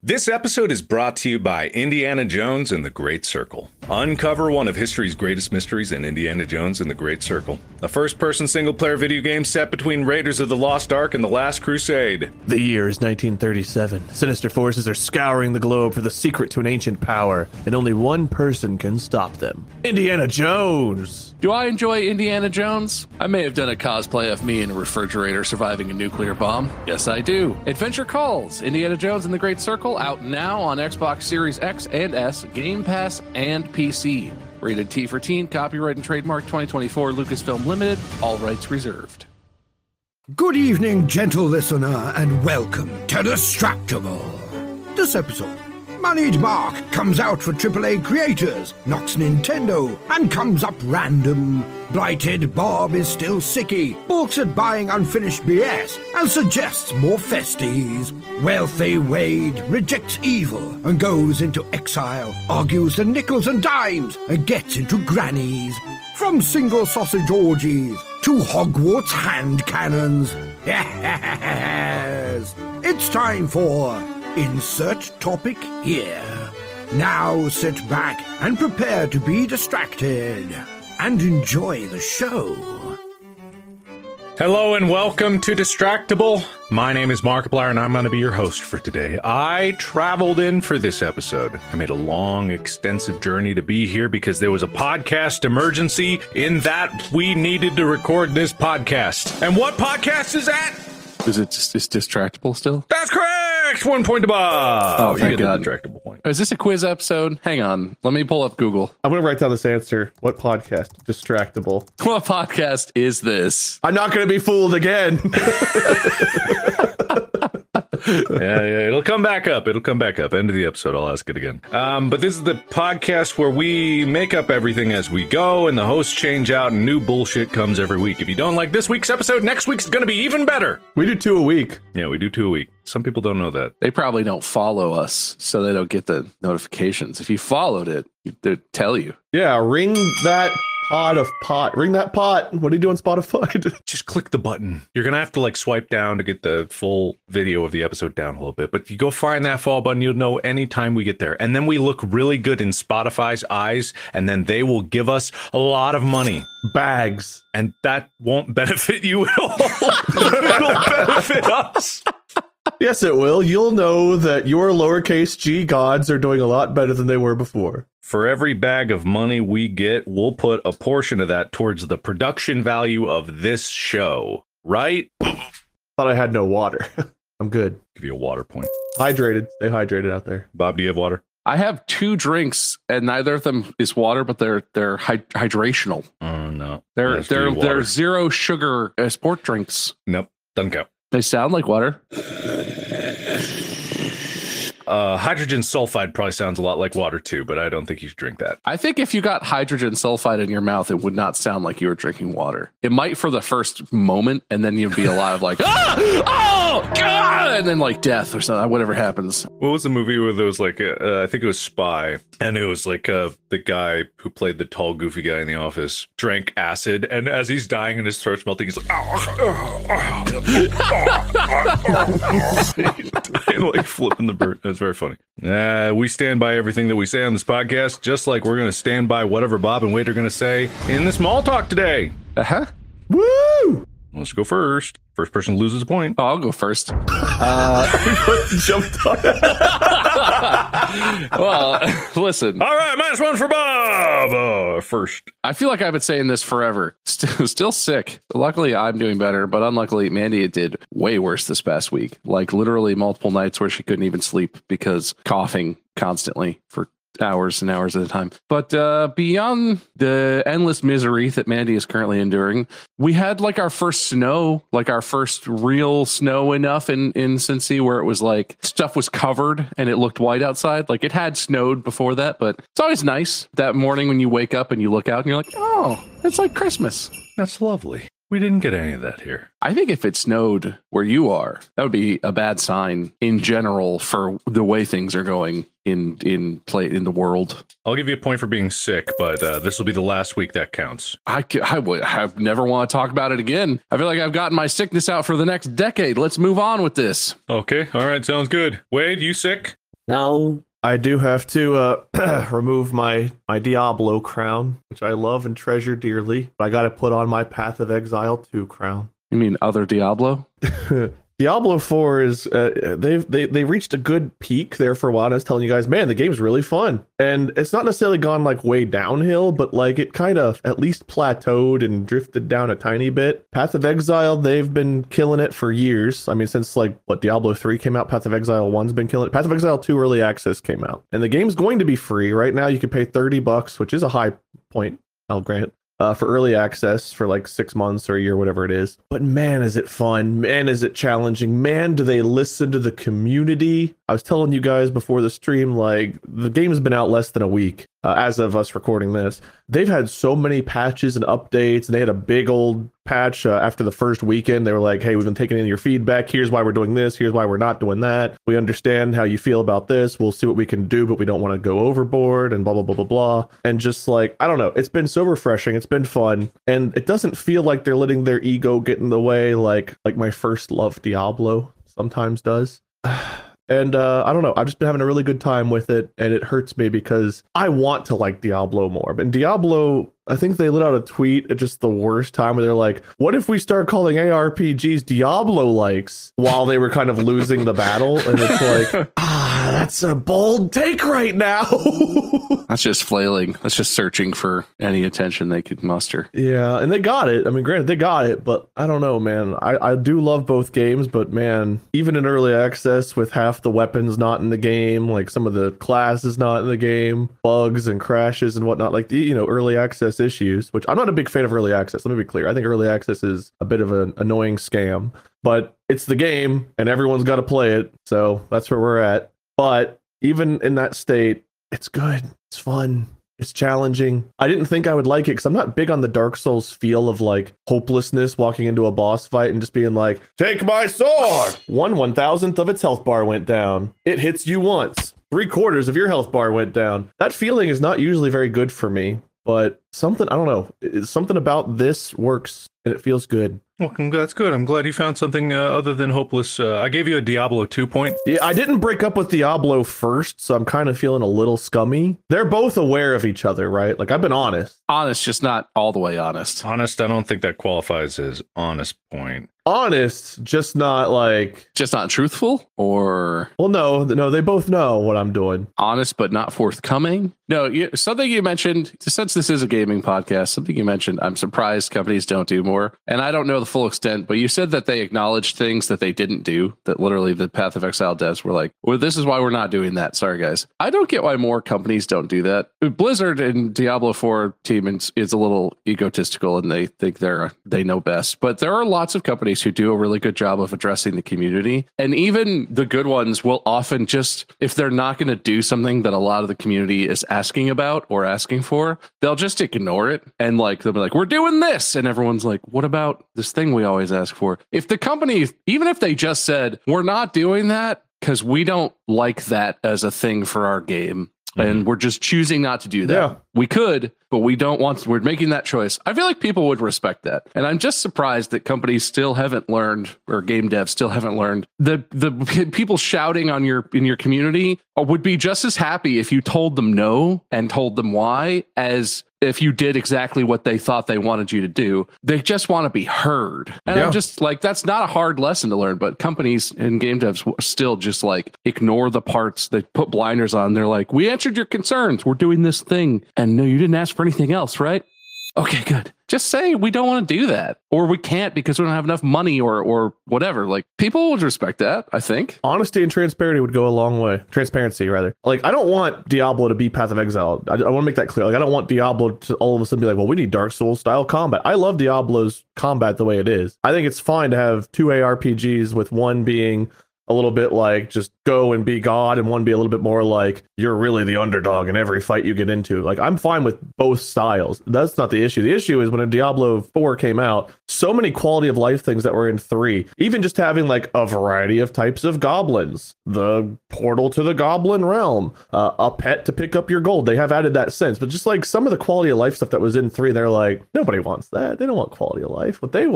This episode is brought to you by Indiana Jones and the Great Circle. Uncover one of history's greatest mysteries in Indiana Jones and the Great Circle, a first-person single-player video game set between Raiders of the Lost Ark and The Last Crusade. The year is 1937. Sinister forces are scouring the globe for the secret to an ancient power, and only one person can stop them. Indiana Jones! Do I enjoy Indiana Jones? I may have done a cosplay of me in a refrigerator surviving a nuclear bomb. Yes, I do. Adventure Calls, Indiana Jones and the Great Circle, out now on Xbox Series X and S, Game Pass, and PC. Rated T for Teen, copyright and trademark 2024, Lucasfilm Limited, all rights reserved. Good evening, gentle listener, and welcome to Distractable. This episode, Moneyed Mark comes out for AAA creators, knocks Nintendo, and comes up random. Blighted Bob is still sicky, balks at buying unfinished BS, and suggests more festies. Wealthy Wade rejects evil and goes into exile, argues the nickels and dimes, and gets into grannies. From single sausage orgies to Hogwarts hand cannons. Yes! It's time for Insert Topic Here. Now sit back and prepare to be distracted and enjoy the show. Hello and welcome to Distractable. My name is Markiplier and I'm going to be your host for today. I traveled in for this episode. I made a long, extensive journey to be here because there was a podcast emergency in that we needed to record this podcast. And what podcast is that? Is it just Distractable still? That's correct! 1 point to Bob. Oh, thank you God. get a Distractable point. Is this a quiz episode? Hang on. Let me pull up Google. I'm going to write down this answer. What podcast? Distractable. What podcast is this? I'm not going to be fooled again. Yeah, it'll come back up. End of the episode, I'll ask it again. But this is the podcast where we make up everything as we go, and the hosts change out, and new bullshit comes every week. If you don't like this week's episode, next week's going to be even better. We do 2 a week. Yeah, we do 2 a week. Some people don't know that. They probably don't follow us, so they don't get the notifications. If you followed it, they'd tell you. Yeah, ring that pot. Ring that pot. What are you doing, Spotify? Just click the button. You're going to have to swipe down to get the full video of the episode down a little bit. But if you go find that follow button, you'll know anytime we get there. And then we look really good in Spotify's eyes, and then they will give us a lot of money. Bags. And that won't benefit you at all. It'll benefit us. Yes, it will. You'll know that your lowercase g gods are doing a lot better than they were before. For every bag of money we get, we'll put a portion of that towards the production value of this show, right? Thought I had no water. I'm good. Give you a water point. Hydrated. Stay hydrated out there. Bob, do you have water? I have 2 drinks, and neither of them is water, but they're hydrational. Oh, no. They're zero sugar sport drinks. Nope. Doesn't count. They sound like water. Hydrogen sulfide probably sounds a lot like water too, but I don't think you should drink that. I think if you got hydrogen sulfide in your mouth, it would not sound like you were drinking water. It might for the first moment, and then you'd be a lot of oh, God! And then death or something, whatever happens. What was the movie where there was I think it was Spy, and it was the guy who played the tall, goofy guy in The Office drank acid, and as he's dying and his throat's melting, he's flipping the bird. That's very funny. We stand by everything that we say on this podcast, just like we're going to stand by whatever Bob and Wade are going to say in the small talk today. Uh-huh. Woo! Let's go first. First person loses a point. Oh, I'll go first. Jumped on. Well, listen. All right, -1 for Bob. First. I feel like I've been saying this forever. Still sick. Luckily, I'm doing better, but unluckily, Mandy did way worse this past week. Literally multiple nights where she couldn't even sleep because coughing constantly for hours and hours at a time. But beyond the endless misery that Mandy is currently enduring, we had our first snow, our first real snow enough in Cincy where it was stuff was covered and it looked white outside. It had snowed before that, but it's always nice that morning when you wake up and you look out and you're like, oh, it's like Christmas. That's lovely. We didn't get any of that here. I think if it snowed where you are, that would be a bad sign in general for the way things are going in the world. I'll give you a point for being sick, but this will be the last week that counts. I never want to talk about it again. I feel like I've gotten my sickness out for the next decade. Let's move on with this. Okay. All right. Sounds good. Wade, you sick? No. I do have to remove my Diablo crown, which I love and treasure dearly. But I got to put on my Path of Exile 2 crown. You mean other Diablo? Diablo 4 is they reached a good peak there for a while. And I was telling you guys, man, the game's really fun, and it's not necessarily gone like way downhill, but like it kind of at least plateaued and drifted down a tiny bit. Path of Exile, they've been killing it for years. I mean, since like what Diablo 3 came out, Path of Exile 1's been killing it. Path of Exile 2 early access came out, and the game's going to be free right now. You can pay $30, which is a high point, I'll grant. For early access for like 6 months or a year, whatever it is. But man, is it fun. Man, is it challenging. Man, do they listen to the community. I was telling you guys before the stream, like the game's been out less than a week as of us recording this. They've had so many patches and updates, and they had a big old patch after the first weekend. They were like, hey, we've been taking in your feedback. Here's why we're doing this. Here's why we're not doing that. We understand how you feel about this. We'll see what we can do, but we don't want to go overboard and blah, blah, blah, blah, blah. And just like, I don't know. It's been so refreshing. It's been fun. And it doesn't feel like they're letting their ego get in the way like my first love Diablo sometimes does. And I don't know, I've just been having a really good time with it, and it hurts me because I want to like Diablo more. But Diablo, I think they let out a tweet at just the worst time where they're like, what if we start calling ARPGs Diablo-likes, while they were kind of losing the battle? And it's like, that's a bold take right now. That's just flailing. That's just searching for any attention they could muster. Yeah, and they got it. I mean, granted, they got it, but I don't know, man. I do love both games, but man, even in early access with half the weapons not in the game, like some of the classes not in the game, bugs and crashes and whatnot, like the, early access issues, which I'm not a big fan of early access. Let me be clear. I think early access is a bit of an annoying scam, but it's the game and everyone's got to play it. So that's where we're at. But even in that state, it's good. It's fun. It's challenging. I didn't think I would like it because I'm not big on the Dark Souls feel of like hopelessness walking into a boss fight and just being like, take my sword. 1/1000th of its health bar went down. It hits you once. 3/4 of your health bar went down. That feeling is not usually very good for me, but something, I don't know, something about this works and it feels good. Well, that's good. I'm glad you found something other than hopeless. I gave you a Diablo 2 point. Yeah, I didn't break up with Diablo first, so I'm kind of feeling a little scummy. They're both aware of each other, right? Like, I've been honest. Honest, just not all the way honest. Honest, I don't think that qualifies as honest point. Honest, just not like... Just not truthful? Or... Well, no, they both know what I'm doing. Honest, but not forthcoming? No, something you mentioned, since this is a gaming podcast, something you mentioned, I'm surprised companies don't do more. And I don't know the full extent, but you said that they acknowledged things that they didn't do, that literally the Path of Exile devs were like, well, this is why we're not doing that. Sorry, guys. I don't get why more companies don't do that. Blizzard and Diablo 4 team is a little egotistical and they think they know best. But there are lots of companies who do a really good job of addressing the community. And even the good ones will often just, if they're not going to do something that a lot of the community is asking about or asking for, they'll just ignore it. And like, they'll be like, we're doing this. And everyone's like, what about this thing we always ask for? If the company, even if they just said, we're not doing that because we don't like that as a thing for our game, and we're just choosing not to do that. Yeah. We could, but we don't want to. We're making that choice. I feel like people would respect that. And I'm just surprised that companies still haven't learned, or game devs still haven't learned. The people shouting on in your community would be just as happy if you told them no and told them why as if you did exactly what they thought they wanted you to do. They just want to be heard. And I'm just like, that's not a hard lesson to learn, but companies and game devs still just like ignore the parts. They put blinders on. They're like, we answered your concerns. We're doing this thing. And no, you didn't ask for anything else, right? Okay, good. Just say we don't want to do that, or we can't because we don't have enough money, or whatever. Like, people would respect that, I think. Honesty and transparency would go a long way. Transparency, rather. Like, I don't want Diablo to be Path of Exile. I want to make that clear. Like, I don't want Diablo to all of a sudden be like, well, we need Dark Souls style combat. I love Diablo's combat the way it is. I think it's fine to have two ARPGs with one being a little bit like just go and be God, and one be a little bit more like you're really the underdog in every fight you get into. Like, I'm fine with both styles. That's not the issue. The issue is when Diablo 4 came out, so many quality of life things that were in 3, even just having like a variety of types of goblins, the portal to the goblin realm, a pet to pick up your gold. They have added that sense, but just like some of the quality of life stuff that was in 3, they're like, nobody wants that. They don't want quality of life. What they want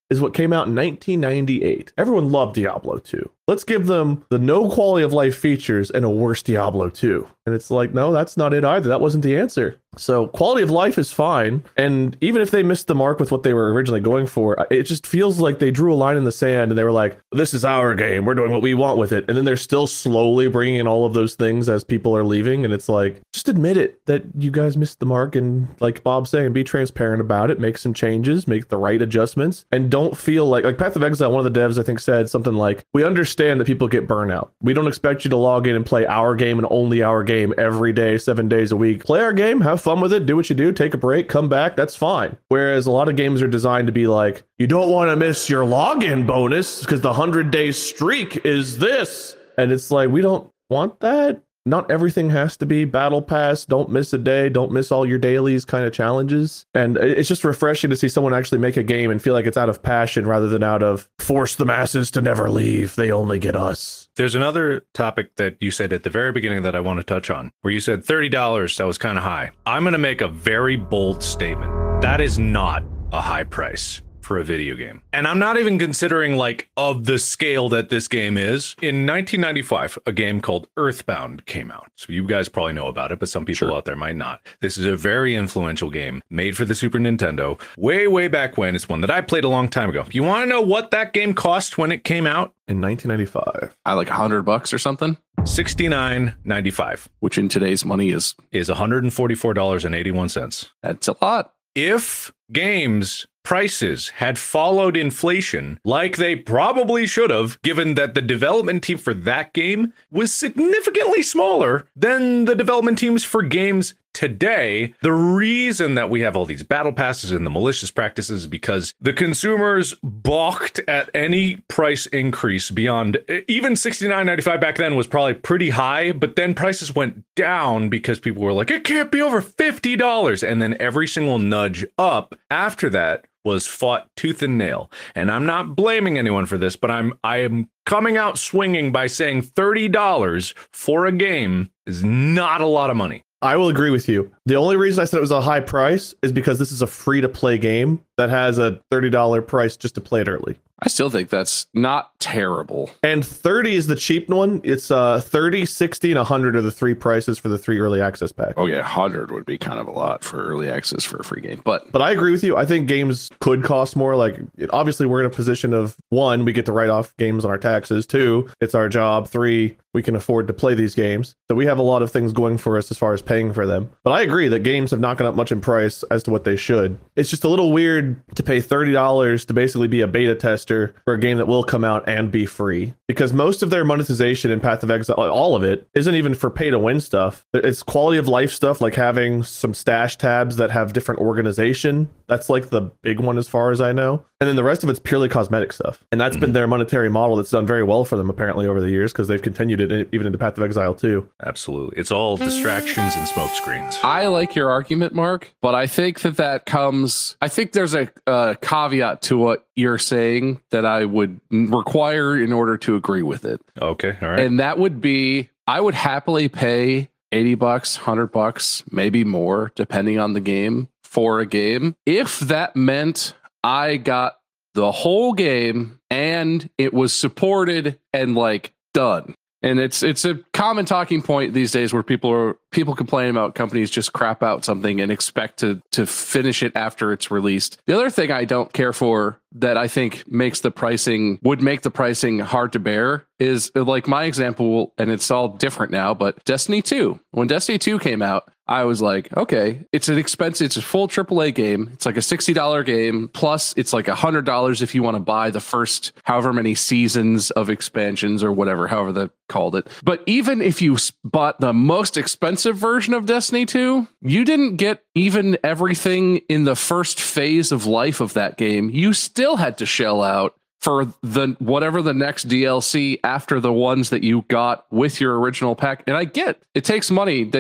is what came out in 1998. Everyone loved Diablo 2. Let's give them the no quality of life features and a worse Diablo 2. And it's like, no, that's not it either. That wasn't the answer. So quality of life is fine. And even if they missed the mark with what they were originally going for, it just feels like they drew a line in the sand and they were like, this is our game. We're doing what we want with it. And then they're still slowly bringing in all of those things as people are leaving. And it's like, just admit it that you guys missed the mark. And like Bob's saying, be transparent about it, make some changes, make the right adjustments, and don't feel like Path of Exile, one of the devs, I think, said something like, we understand that people get burnout. We don't expect you to log in and play our game and only our game every day, 7 days a week. Play our game, have fun with it, do what you do, take a break, come back, that's fine. Whereas a lot of games are designed to be like, you don't want to miss your login bonus because the 100-day streak is this. And it's like, we don't want that. Not everything has to be battle pass. Don't miss a day. Don't miss all your dailies kind of challenges. And it's just refreshing to see someone actually make a game and feel like it's out of passion rather than out of force the masses to never leave. They only get us. There's another topic that you said at the very beginning that I want to touch on, where you said $30, that was kind of high. I'm going to make a very bold statement. That is not a high price for a video game. And I'm not even considering like of the scale that this game is. In 1995, a game called Earthbound came out. So you guys probably know about it, but some people out there might not. This is a very influential game made for the Super Nintendo way back when. It's one that I played a long time ago. You want to know what that game cost when it came out? In 1995. I like $100 or something. $69.95. Which in today's money is $144.81. That's a lot. If games prices had followed inflation like they probably should have, given that the development team for that game was significantly smaller than the development teams for games today, the reason that we have all these battle passes and the malicious practices is because the consumers balked at any price increase beyond even $69.95 back then was probably pretty high, but then prices went down because people were like, it can't be over $50. And then every single nudge up after that was fought tooth and nail. And I'm not blaming anyone for this, but I am coming out swinging by saying $30 for a game is not a lot of money. I will agree with you. The only reason I said it was a high price is because this is a free-to-play game that has a $30 price just to play it early. I still think that's not terrible. And 30 is the cheap one. It's 30, 60, and 100 are the three prices for the 3 early access packs. Oh yeah, 100 would be kind of a lot for early access for a free game. But I agree with you. I think games could cost more. Like, obviously, we're in a position of 1, we get to write off games on our taxes. 2, it's our job. 3, we can afford to play these games. So we have a lot of things going for us as far as paying for them. But I agree that games have not gone up much in price as to what they should. It's just a little weird to pay $30 to basically be a beta tester for a game that will come out and be free, because most of their monetization in Path of Exile, all of it, isn't even for pay to win stuff. It's quality of life stuff, like having some stash tabs that have different organization. That's like the big one as far as I know. And then the rest of it's purely cosmetic stuff. And that's been their monetary model that's done very well for them apparently over the years, because they've continued it even into Path of Exile 2. Absolutely. It's all distractions and smoke screens. I like your argument, Mark, but I think that comes, I think there's a caveat to what you're saying that I would require in order to agree with it. Okay. All right. And that would be, I would happily pay $80, $100, maybe more, depending on the game, for a game, if that meant I got the whole game and it was supported and like done. And it's a common talking point these days where people complain about companies just crap out something and expect to finish it after it's released. The other thing I don't care for that I think would make the pricing hard to bear is like my example, and it's all different now, but Destiny 2. When Destiny 2 came out, I was like, okay, it's a full AAA game. It's like a $60 game. Plus it's like $100 if you want to buy the first however many seasons of expansions or whatever, however they called it. But even if you bought the most expensive version of Destiny 2, you didn't get even everything in the first phase of life of that game. You still had to shell out for whatever the next DLC after the ones that you got with your original pack. And I get it takes money. They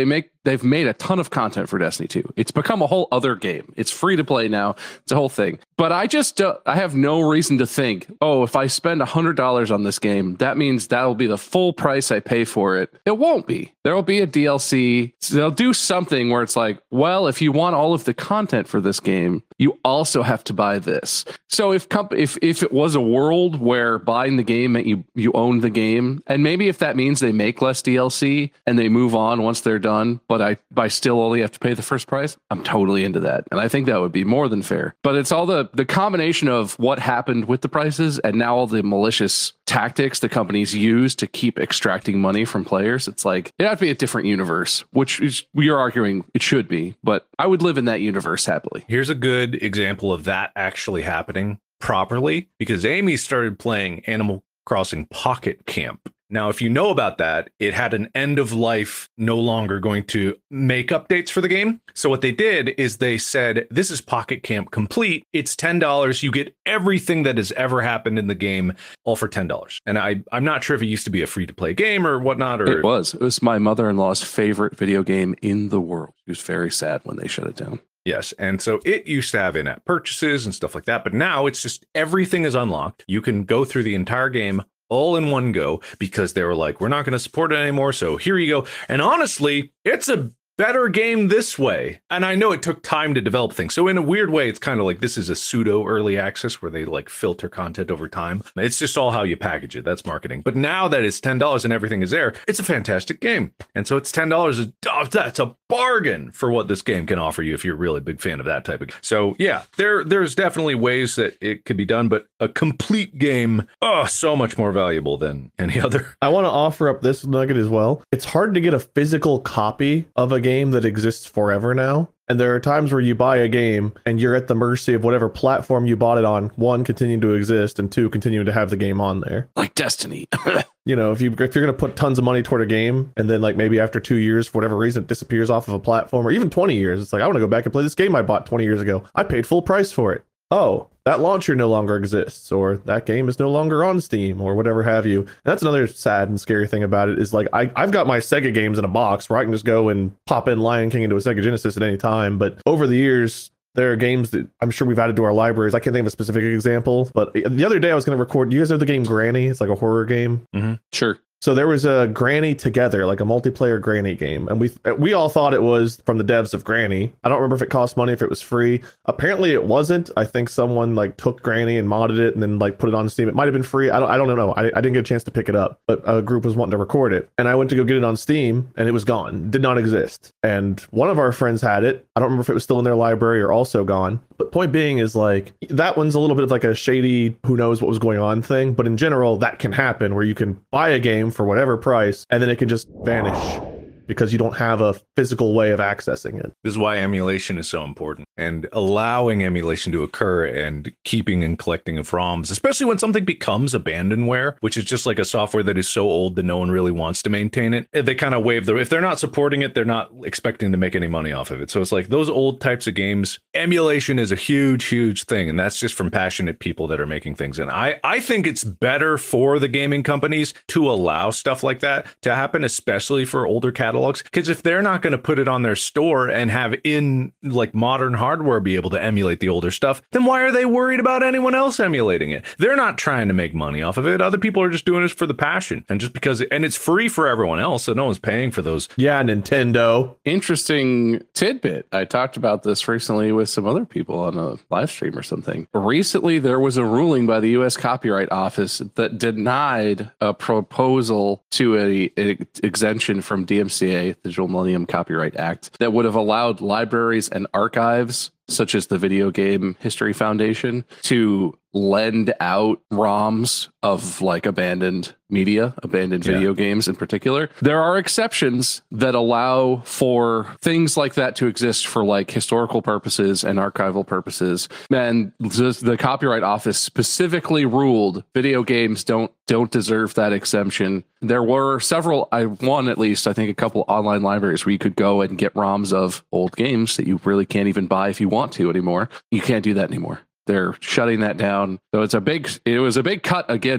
they've made a ton of content for Destiny 2. It's become a whole other game. It's free to play now. It's a whole thing. But I have no reason to think, oh, if I spend $100 on this game, that means that'll be the full price I pay for it. It won't be. There will be a DLC. They'll do something where it's like, well, if you want all of the content for this game, you also have to buy this. So if it was a world where buying the game meant you own the game, and maybe if that means they make less DLC and they move on once they're done, but I still only have to pay the first price, I'm totally into that. And I think that would be more than fair. But it's all the combination of what happened with the prices and now all the malicious tactics the companies use to keep extracting money from players. It's like, it'd have to be a different universe, which is, we are arguing it should be, but I would live in that universe happily. Here's a good example of that actually happening properly, because Amy started playing Animal Crossing Pocket Camp. Now, if you know about that, it had an end of life, no longer going to make updates for the game. So what they did is they said, this is Pocket Camp Complete. It's $10. You get everything that has ever happened in the game, all for $10. And I'm not sure if it used to be a free-to-play game or whatnot. Or It was my mother-in-law's favorite video game in the world. She was very sad when they shut it down. Yes. And so it used to have in-app purchases and stuff like that. But now it's just everything is unlocked. You can go through the entire game all in one go, because they were like, we're not going to support it anymore. So here you go. And honestly, it's a better game this way. And I know it took time to develop things. So in a weird way, it's kind of like this is a pseudo early access where they like filter content over time. It's just all how you package it. That's marketing. But now that it's $10 and everything is there, it's a fantastic game. And so it's $10. That's a bargain for what this game can offer you if you're a really big fan of that type of game. So yeah, there's definitely ways that it could be done, but a complete game, so much more valuable than any other. I want to offer up this nugget as well. It's hard to get a physical copy of a game that exists forever now. And there are times where you buy a game and you're at the mercy of whatever platform you bought it on, one, continuing to exist, and two, continuing to have the game on there. Like Destiny. You know, if you're going to put tons of money toward a game and then like maybe after 2 years, for whatever reason, it disappears off of a platform, or even 20 years, it's like, I want to go back and play this game I bought 20 years ago. I paid full price for it. Oh, that launcher no longer exists, or that game is no longer on Steam, or whatever have you. And that's another sad and scary thing about it, is like I've got my Sega games in a box where I can just go and pop in Lion King into a Sega Genesis at any time. But over the years, there are games that I'm sure we've added to our libraries. I can't think of a specific example, but the other day I was going to record. You guys know the game Granny? It's like a horror game. Mm-hmm. Sure. So there was a Granny Together, like a multiplayer Granny game. And we all thought it was from the devs of Granny. I don't remember if it cost money, if it was free. Apparently it wasn't. I think someone like took Granny and modded it and then like put it on Steam. It might have been free. I don't know. I didn't get a chance to pick it up, but a group was wanting to record it. And I went to go get it on Steam and it was gone. Did not exist. And one of our friends had it. I don't remember if it was still in their library or also gone. But point being is like, that one's a little bit of like a shady, who knows what was going on thing. But in general, that can happen where you can buy a game for whatever price and then it can just vanish because you don't have a physical way of accessing it. This is why emulation is so important, and allowing emulation to occur and keeping and collecting of ROMs, especially when something becomes abandonware, which is just like a software that is so old that no one really wants to maintain it. They kind of waive if they're not supporting it, they're not expecting to make any money off of it. So it's like those old types of games, emulation is a huge, huge thing. And that's just from passionate people that are making things. And I think it's better for the gaming companies to allow stuff like that to happen, especially for older catalogs. Because if they're not going to put it on their store and have in like modern hardware be able to emulate the older stuff, then why are they worried about anyone else emulating it? They're not trying to make money off of it. Other people are just doing it for the passion, and just because and it's free for everyone else, so no one's paying for those. Yeah, Nintendo. Interesting tidbit. I talked about this recently with some other people on a live stream or something. Recently, there was a ruling by the U.S. Copyright Office that denied a proposal to an exemption from DMCA, Digital Millennium Copyright Act, that would have allowed libraries and archives, such as the Video Game History Foundation, to lend out ROMs of like abandoned media, abandoned video games in particular. There are exceptions that allow for things like that to exist for like historical purposes and archival purposes. And the Copyright Office specifically ruled video games don't deserve that exemption. There were several, I think a couple online libraries where you could go and get ROMs of old games that you really can't even buy if you want to anymore. You can't do that anymore. They're shutting that down. So it was a big cut against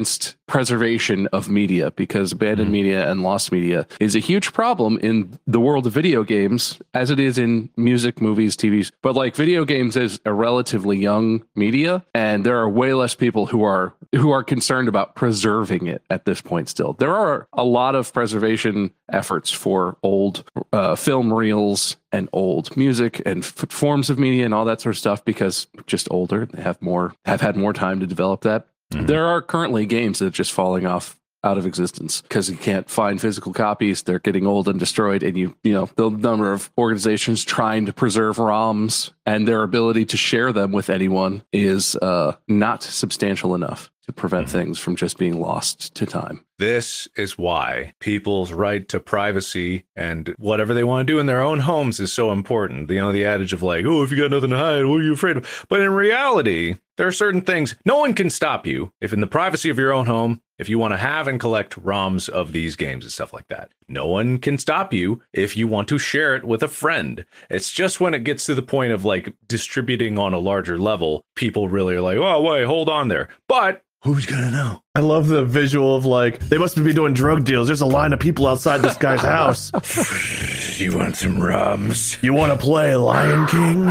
preservation of media, because abandoned media and lost media is a huge problem in the world of video games, as it is in music, movies, TVs. But like video games is a relatively young media, and there are way less people who are concerned about preserving it at this point still. There are a lot of preservation efforts for old film reels and old music and forms of media and all that sort of stuff, because just older, they have had more time to develop that. There are currently games that are just falling off out of existence because you can't find physical copies. They're getting old and destroyed, and you know the number of organizations trying to preserve ROMs and their ability to share them with anyone is not substantial enough to prevent things from just being lost to time. This is why people's right to privacy and whatever they want to do in their own homes is so important. You know, the adage of like, oh, if you got nothing to hide, what are you afraid of? But in reality, there are certain things no one can stop you if in the privacy of your own home, if you want to have and collect ROMs of these games and stuff like that. No one can stop you if you want to share it with a friend. It's just when it gets to the point of like distributing on a larger level, people really are like, oh, wait, hold on there. But who's gonna know? I love the visual of like, they must be doing drug deals. There's a line of people outside this guy's house. You want some ROMs? You want to play Lion King?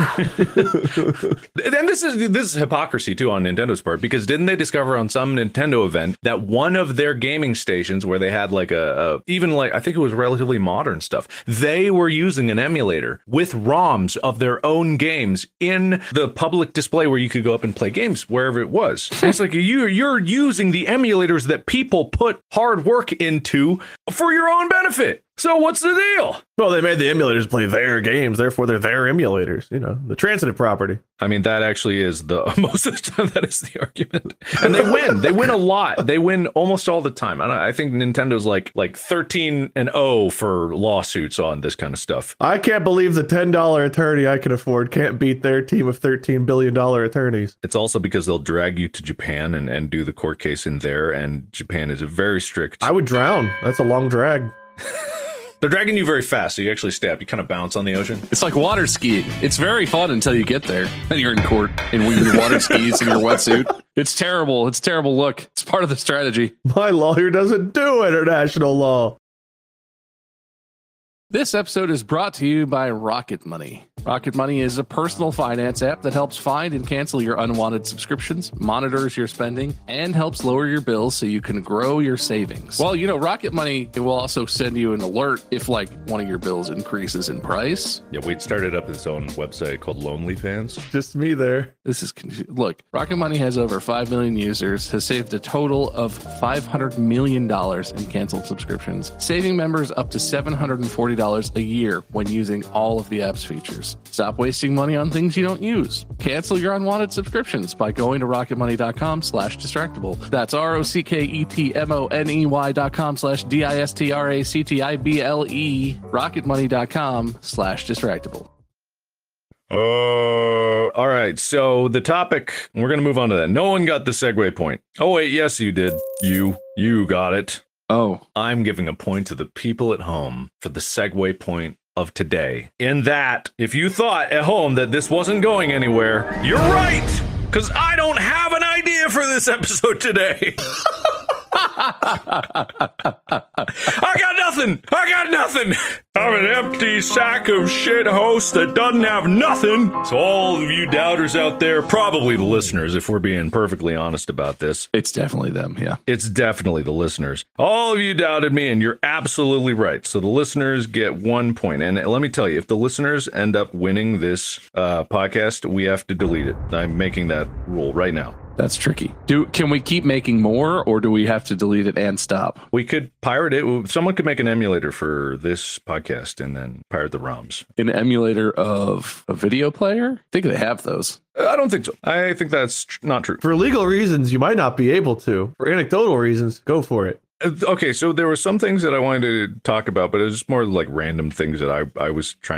And this is hypocrisy too on Nintendo's part, because didn't they discover on some Nintendo event that one of their gaming stations where they had like even like, I think it was relatively modern stuff, they were using an emulator with ROMs of their own games in the public display where you could go up and play games wherever it was. It's like you're using the emulators that people put hard work into for your own benefit. So what's the deal? Well, they made the emulators play their games, therefore they're their emulators, you know, the transitive property. I mean, that actually is most of the time that is the argument. And they win. They win a lot. They win almost all the time. I think Nintendo's like 13-0 for lawsuits on this kind of stuff. I can't believe the $10 attorney I can afford can't beat their team of $13 billion attorneys. It's also because they'll drag you to Japan and do the court case in there. And Japan is a very strict. I would drown. That's a long drag. They're dragging you very fast, so you actually stay up. You kind of bounce on the ocean. It's like water skiing. It's very fun until you get there. Then you're in court in your water skis and your wetsuit. It's terrible. It's a terrible look. It's part of the strategy. My lawyer doesn't do international law. This episode is brought to you by Rocket Money. Rocket Money is a personal finance app that helps find and cancel your unwanted subscriptions, monitors your spending, and helps lower your bills so you can grow your savings. Well, you know, Rocket Money, it will also send you an alert if like one of your bills increases in price. Yeah, we'd started up its own website called Lonely Fans. Just me there. Look, Rocket Money has over 5 million users, has saved a total of $500 million in canceled subscriptions, saving members up to $740 a year when using all of the app's features. Stop wasting money on things you don't use. Cancel your unwanted subscriptions by going to rocketmoney.com/distractible. That's ROCKETMONEY.com/DISTRACTIBLE. Rocketmoney.com/distractible. All right. So the topic, we're going to move on to that. No one got the segue point. Oh, wait. Yes, you did. You got it. Oh, I'm giving a point to the people at home for the segue point of today. In that, if you thought at home that this wasn't going anywhere, you're right, because I don't have an idea for this episode today. I got nothing. I'm an empty sack of shit host that doesn't have nothing. So all of you doubters out there, probably the listeners, if we're being perfectly honest about this. it's definitely them. Yeah. It's definitely the listeners. All of you doubted me, and you're absolutely right. So the listeners get 1 point. And let me tell you, if the listeners end up winning this podcast, we have to delete it. I'm making that rule right now. That's tricky. Can we keep making more, or do we have to delete it and stop? We could pirate it. Someone could make an emulator for this podcast and then pirate the ROMs. An emulator of a video player? I think they have those. I don't think so. I think that's not true. For legal reasons, you might not be able to. For anecdotal reasons, go for it. Okay, so there were some things that I wanted to talk about, but it was just more like random things that I was trying to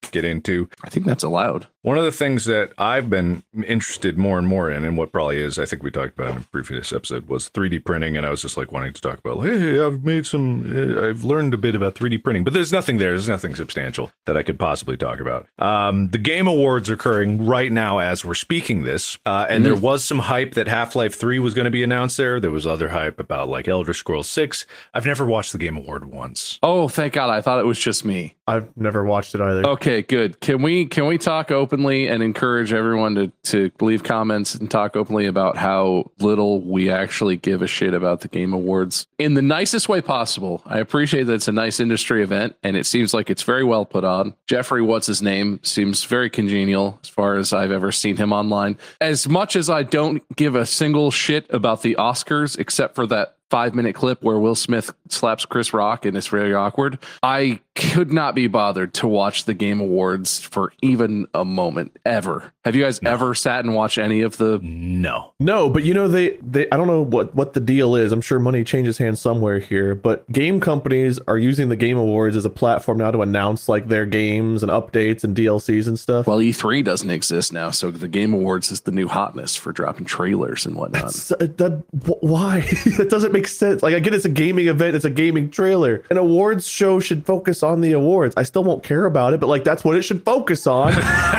get into. I think that's allowed. One of the things that I've been interested more and more in, and what probably is, I think we talked about in a previous episode, was 3D printing. And I was just like wanting to talk about, hey, I've learned a bit about 3D printing, but there's nothing there. There's nothing substantial that I could possibly talk about. The Game Awards are occurring right now as we're speaking this. And there was some hype that Half-Life 3 was going to be announced there. There was other hype about like Elder Scrolls 6. I've never watched the Game Award once. Oh, thank God. I thought it was just me. I've never watched it either. Okay, good. Can we talk openly and encourage everyone to leave comments and talk openly about how little we actually give a shit about the Game Awards in the nicest way possible? I appreciate that it's a nice industry event and it seems like it's very well put on. Jeffrey, what's his name, seems very congenial as far as I've ever seen him online. As much as I don't give a single shit about the Oscars, except for that 5-minute clip where Will Smith slaps Chris Rock and it's very awkward, I could not be bothered to watch the Game Awards for even a moment ever. Have you guys ever sat and watched any of the? No, but you know, they I don't know what the deal is. I'm sure money changes hands somewhere here, but game companies are using the Game Awards as a platform now to announce like their games and updates and DLCs and stuff. Well, E3 doesn't exist now, so the Game Awards is the new hotness for dropping trailers and whatnot. Why? That doesn't make sense. Like, I get it's a gaming event, it's a gaming trailer. An awards show should focus on the awards. I still won't care about it, but like that's what it should focus on.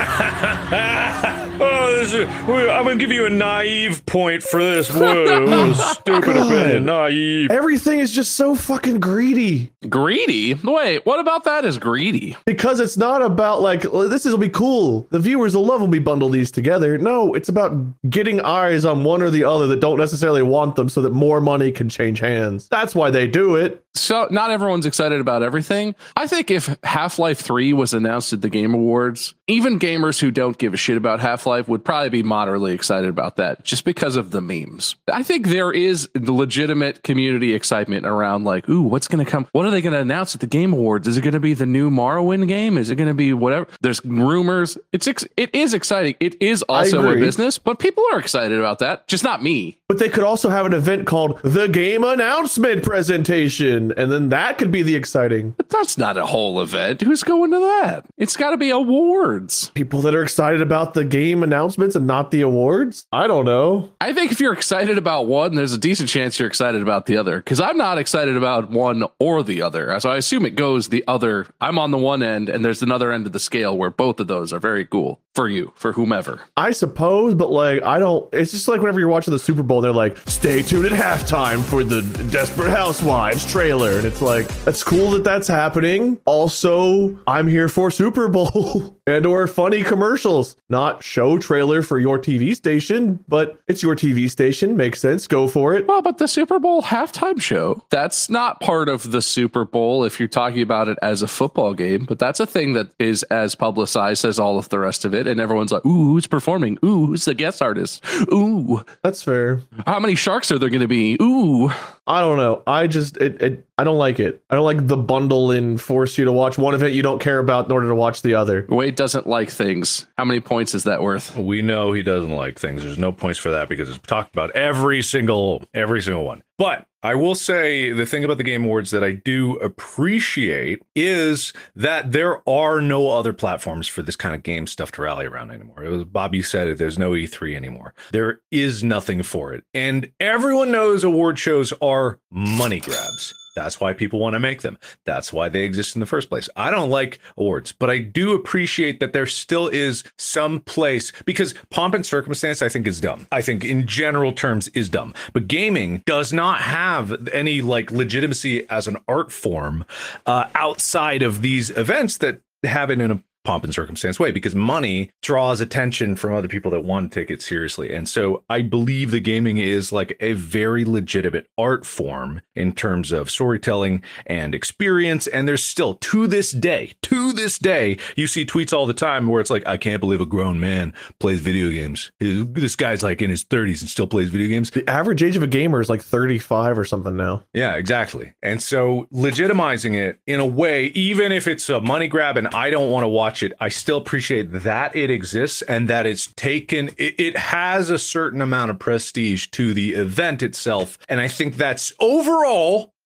I'm gonna give you a naive point for this. Whoa, stupid opinion, naive. Everything is just so fucking greedy. Greedy? Wait, what about that is greedy? Because it's not about like, this will be cool, the viewers will love when we bundle these together. No, it's about getting eyes on one or the other that don't necessarily want them so that more money can change hands. That's why they do it. So not everyone's excited about everything. I think if Half-Life 3 was announced at the Game Awards, even gamers who don't give a shit about Half-Life would probably be moderately excited about that just because of the memes. I think there is legitimate community excitement around like, ooh, what's going to come? What are they going to announce at the Game Awards? Is it going to be the new Morrowind game? Is it going to be whatever? There's rumors. It is exciting. It is also a business, but people are excited about that. Just not me. But they could also have an event called the Game Announcement Presentation, and then that could be the exciting. But that's not a whole event. Who's going to that? It's got to be awards. People that are excited about the game announcements and not the awards? I don't know. I think if you're excited about one, there's a decent chance you're excited about the other, because I'm not excited about one or the other. So I assume it goes the other. I'm on the one end, and there's another end of the scale where both of those are very cool for you, for whomever. I suppose, but like, I don't, it's just like whenever you're watching the Super Bowl, they're like, stay tuned at halftime for the Desperate Housewives trailer. And it's like, that's cool that that's happening. Also, I'm here for Super Bowl and or funny commercials, not show trailer for your TV station, but it's your TV station. Makes sense. Go for it. Well, but the Super Bowl halftime show, that's not part of the Super Bowl if you're talking about it as a football game, but that's a thing that is as publicized as all of the rest of it. And everyone's like, ooh, who's performing? Ooh, who's the guest artist? Ooh. That's fair. How many sharks are there going to be? Ooh. I don't know. I just, I don't like it. I don't like the bundle and force you to watch one event you don't care about in order to watch the other. Wade doesn't like things. How many points is that worth? We know he doesn't like things. There's no points for that because it's talked about every single one. But I will say the thing about the Game Awards that I do appreciate is that there are no other platforms for this kind of game stuff to rally around anymore. It was Bobby said it, there's no E3 anymore. There is nothing for it. And everyone knows award shows are money grabs. That's why people want to make them. That's why they exist in the first place. I don't like awards, but I do appreciate that there still is some place, because pomp and circumstance, I think, is dumb. I think in general terms is dumb. But gaming does not have any like legitimacy as an art form outside of these events that have it in a pomp and circumstance way, because money draws attention from other people that want to take it seriously. And so I believe the gaming is like a very legitimate art form in terms of storytelling and experience. And there's still to this day, you see tweets all the time where it's like, I can't believe a grown man plays video games. This guy's like in his 30s and still plays video games. The average age of a gamer is like 35 or something now. Yeah, exactly. And so legitimizing it in a way, even if it's a money grab and I don't want to watch it, I still appreciate that it exists and that it's taken, it has a certain amount of prestige to the event itself. And I think that's overall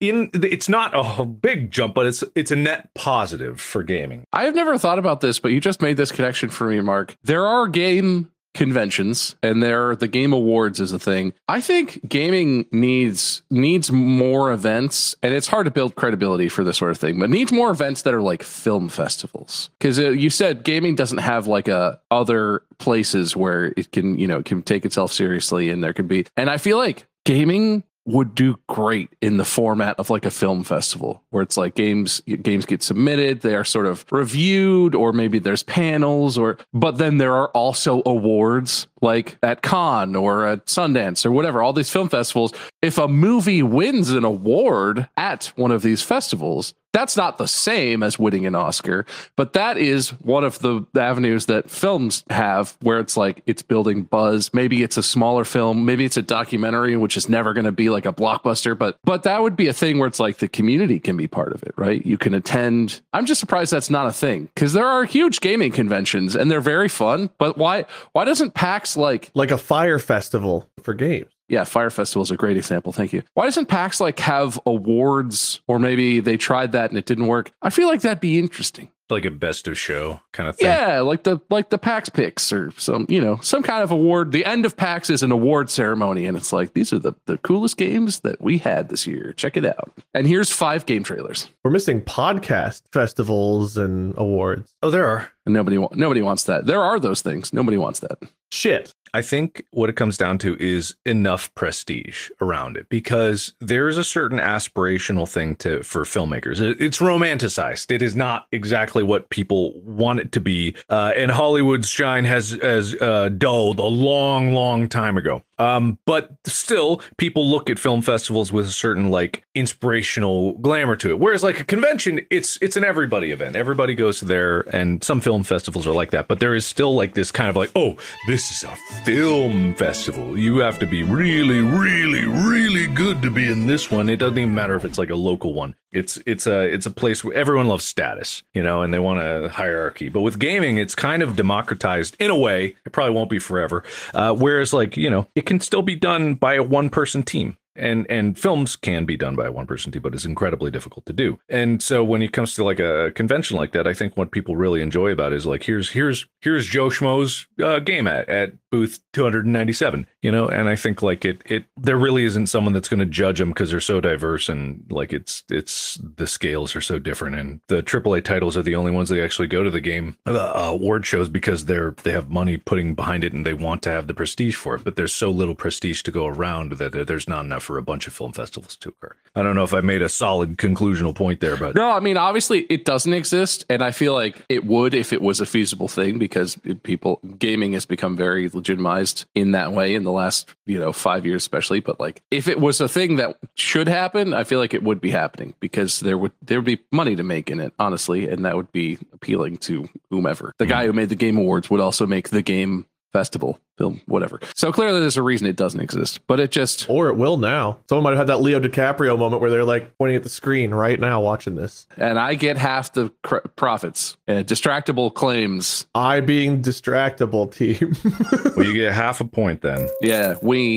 it's not a big jump, but it's a net positive for gaming. I have never thought about this, but you just made this connection for me, Mark. There are game conventions and the Game Awards is a thing. I think gaming needs more events, and it's hard to build credibility for this sort of thing, but needs more events that are like film festivals. Because you said gaming doesn't have like other places where it can take itself seriously, and there could be, and I feel like gaming would do great in the format of like a film festival where it's like games get submitted, they are sort of reviewed, or maybe there's panels, but then there are also awards like at Cannes or at Sundance or whatever, all these film festivals. If a movie wins an award at one of these festivals, that's not the same as winning an Oscar, but that is one of the avenues that films have where it's like it's building buzz. Maybe it's a smaller film, maybe it's a documentary, which is never going to be like a blockbuster, but that would be a thing where it's like the community can be part of it, right? You can attend. I'm just surprised that's not a thing, because there are huge gaming conventions and they're very fun. But why doesn't PAX like a fire festival for games? Yeah, Fire Festival is a great example. Thank you. Why doesn't PAX like have awards, or maybe they tried that and it didn't work? I feel like that'd be interesting. Like a best of show kind of thing. Yeah, like the PAX picks or some kind of award. The end of PAX is an award ceremony, and it's like, these are the coolest games that we had this year. Check it out. And here's 5 game trailers. We're missing podcast festivals and awards. Oh, there are. And nobody wants that. There are those things. Nobody wants that. Shit. I think what it comes down to is enough prestige around it, because there is a certain aspirational thing for filmmakers. It's romanticized. It is not exactly what people want it to be. And Hollywood's shine has dulled a long, long time ago. But still, people look at film festivals with a certain like inspirational glamour to it. Whereas like a convention, it's an everybody event. Everybody goes there, and some film festivals are like that. But there is still like this kind of like, oh, this is a film festival. You have to be really, really, really good to be in this one. It doesn't even matter if it's like a local one. It's a place where everyone loves status, and they want a hierarchy. But with gaming, it's kind of democratized in a way. It probably won't be forever. Whereas like, it can still be done by a one-person team. And films can be done by a one-person team, but it's incredibly difficult to do. And so when it comes to like a convention like that, I think what people really enjoy about it is like, here's Joe Schmo's game at booth 297, and I think like it there really isn't someone that's going to judge them because they're so diverse, and like it's the scales are so different, and the AAA titles are the only ones that actually go to the game award shows because they have money putting behind it and they want to have the prestige for it. But there's so little prestige to go around that there's not enough for a bunch of film festivals to occur. I don't know if I made a solid conclusional point there, but no, I mean, obviously it doesn't exist, and I feel like it would if it was a feasible thing, because gaming has become very legitimized in that way in the last 5 years especially. But like, if it was a thing that should happen, I feel like it would be happening, because there would be money to make in it, honestly, and that would be appealing to whomever. The guy who made the Game Awards would also make the game festival film, whatever. So clearly there's a reason it doesn't exist, but it just... Or it will now. Someone might have had that Leo DiCaprio moment where they're like pointing at the screen right now watching this. And I get half the profits. Distractable claims. I being distractible, team. Well, you get half a point then. Yeah,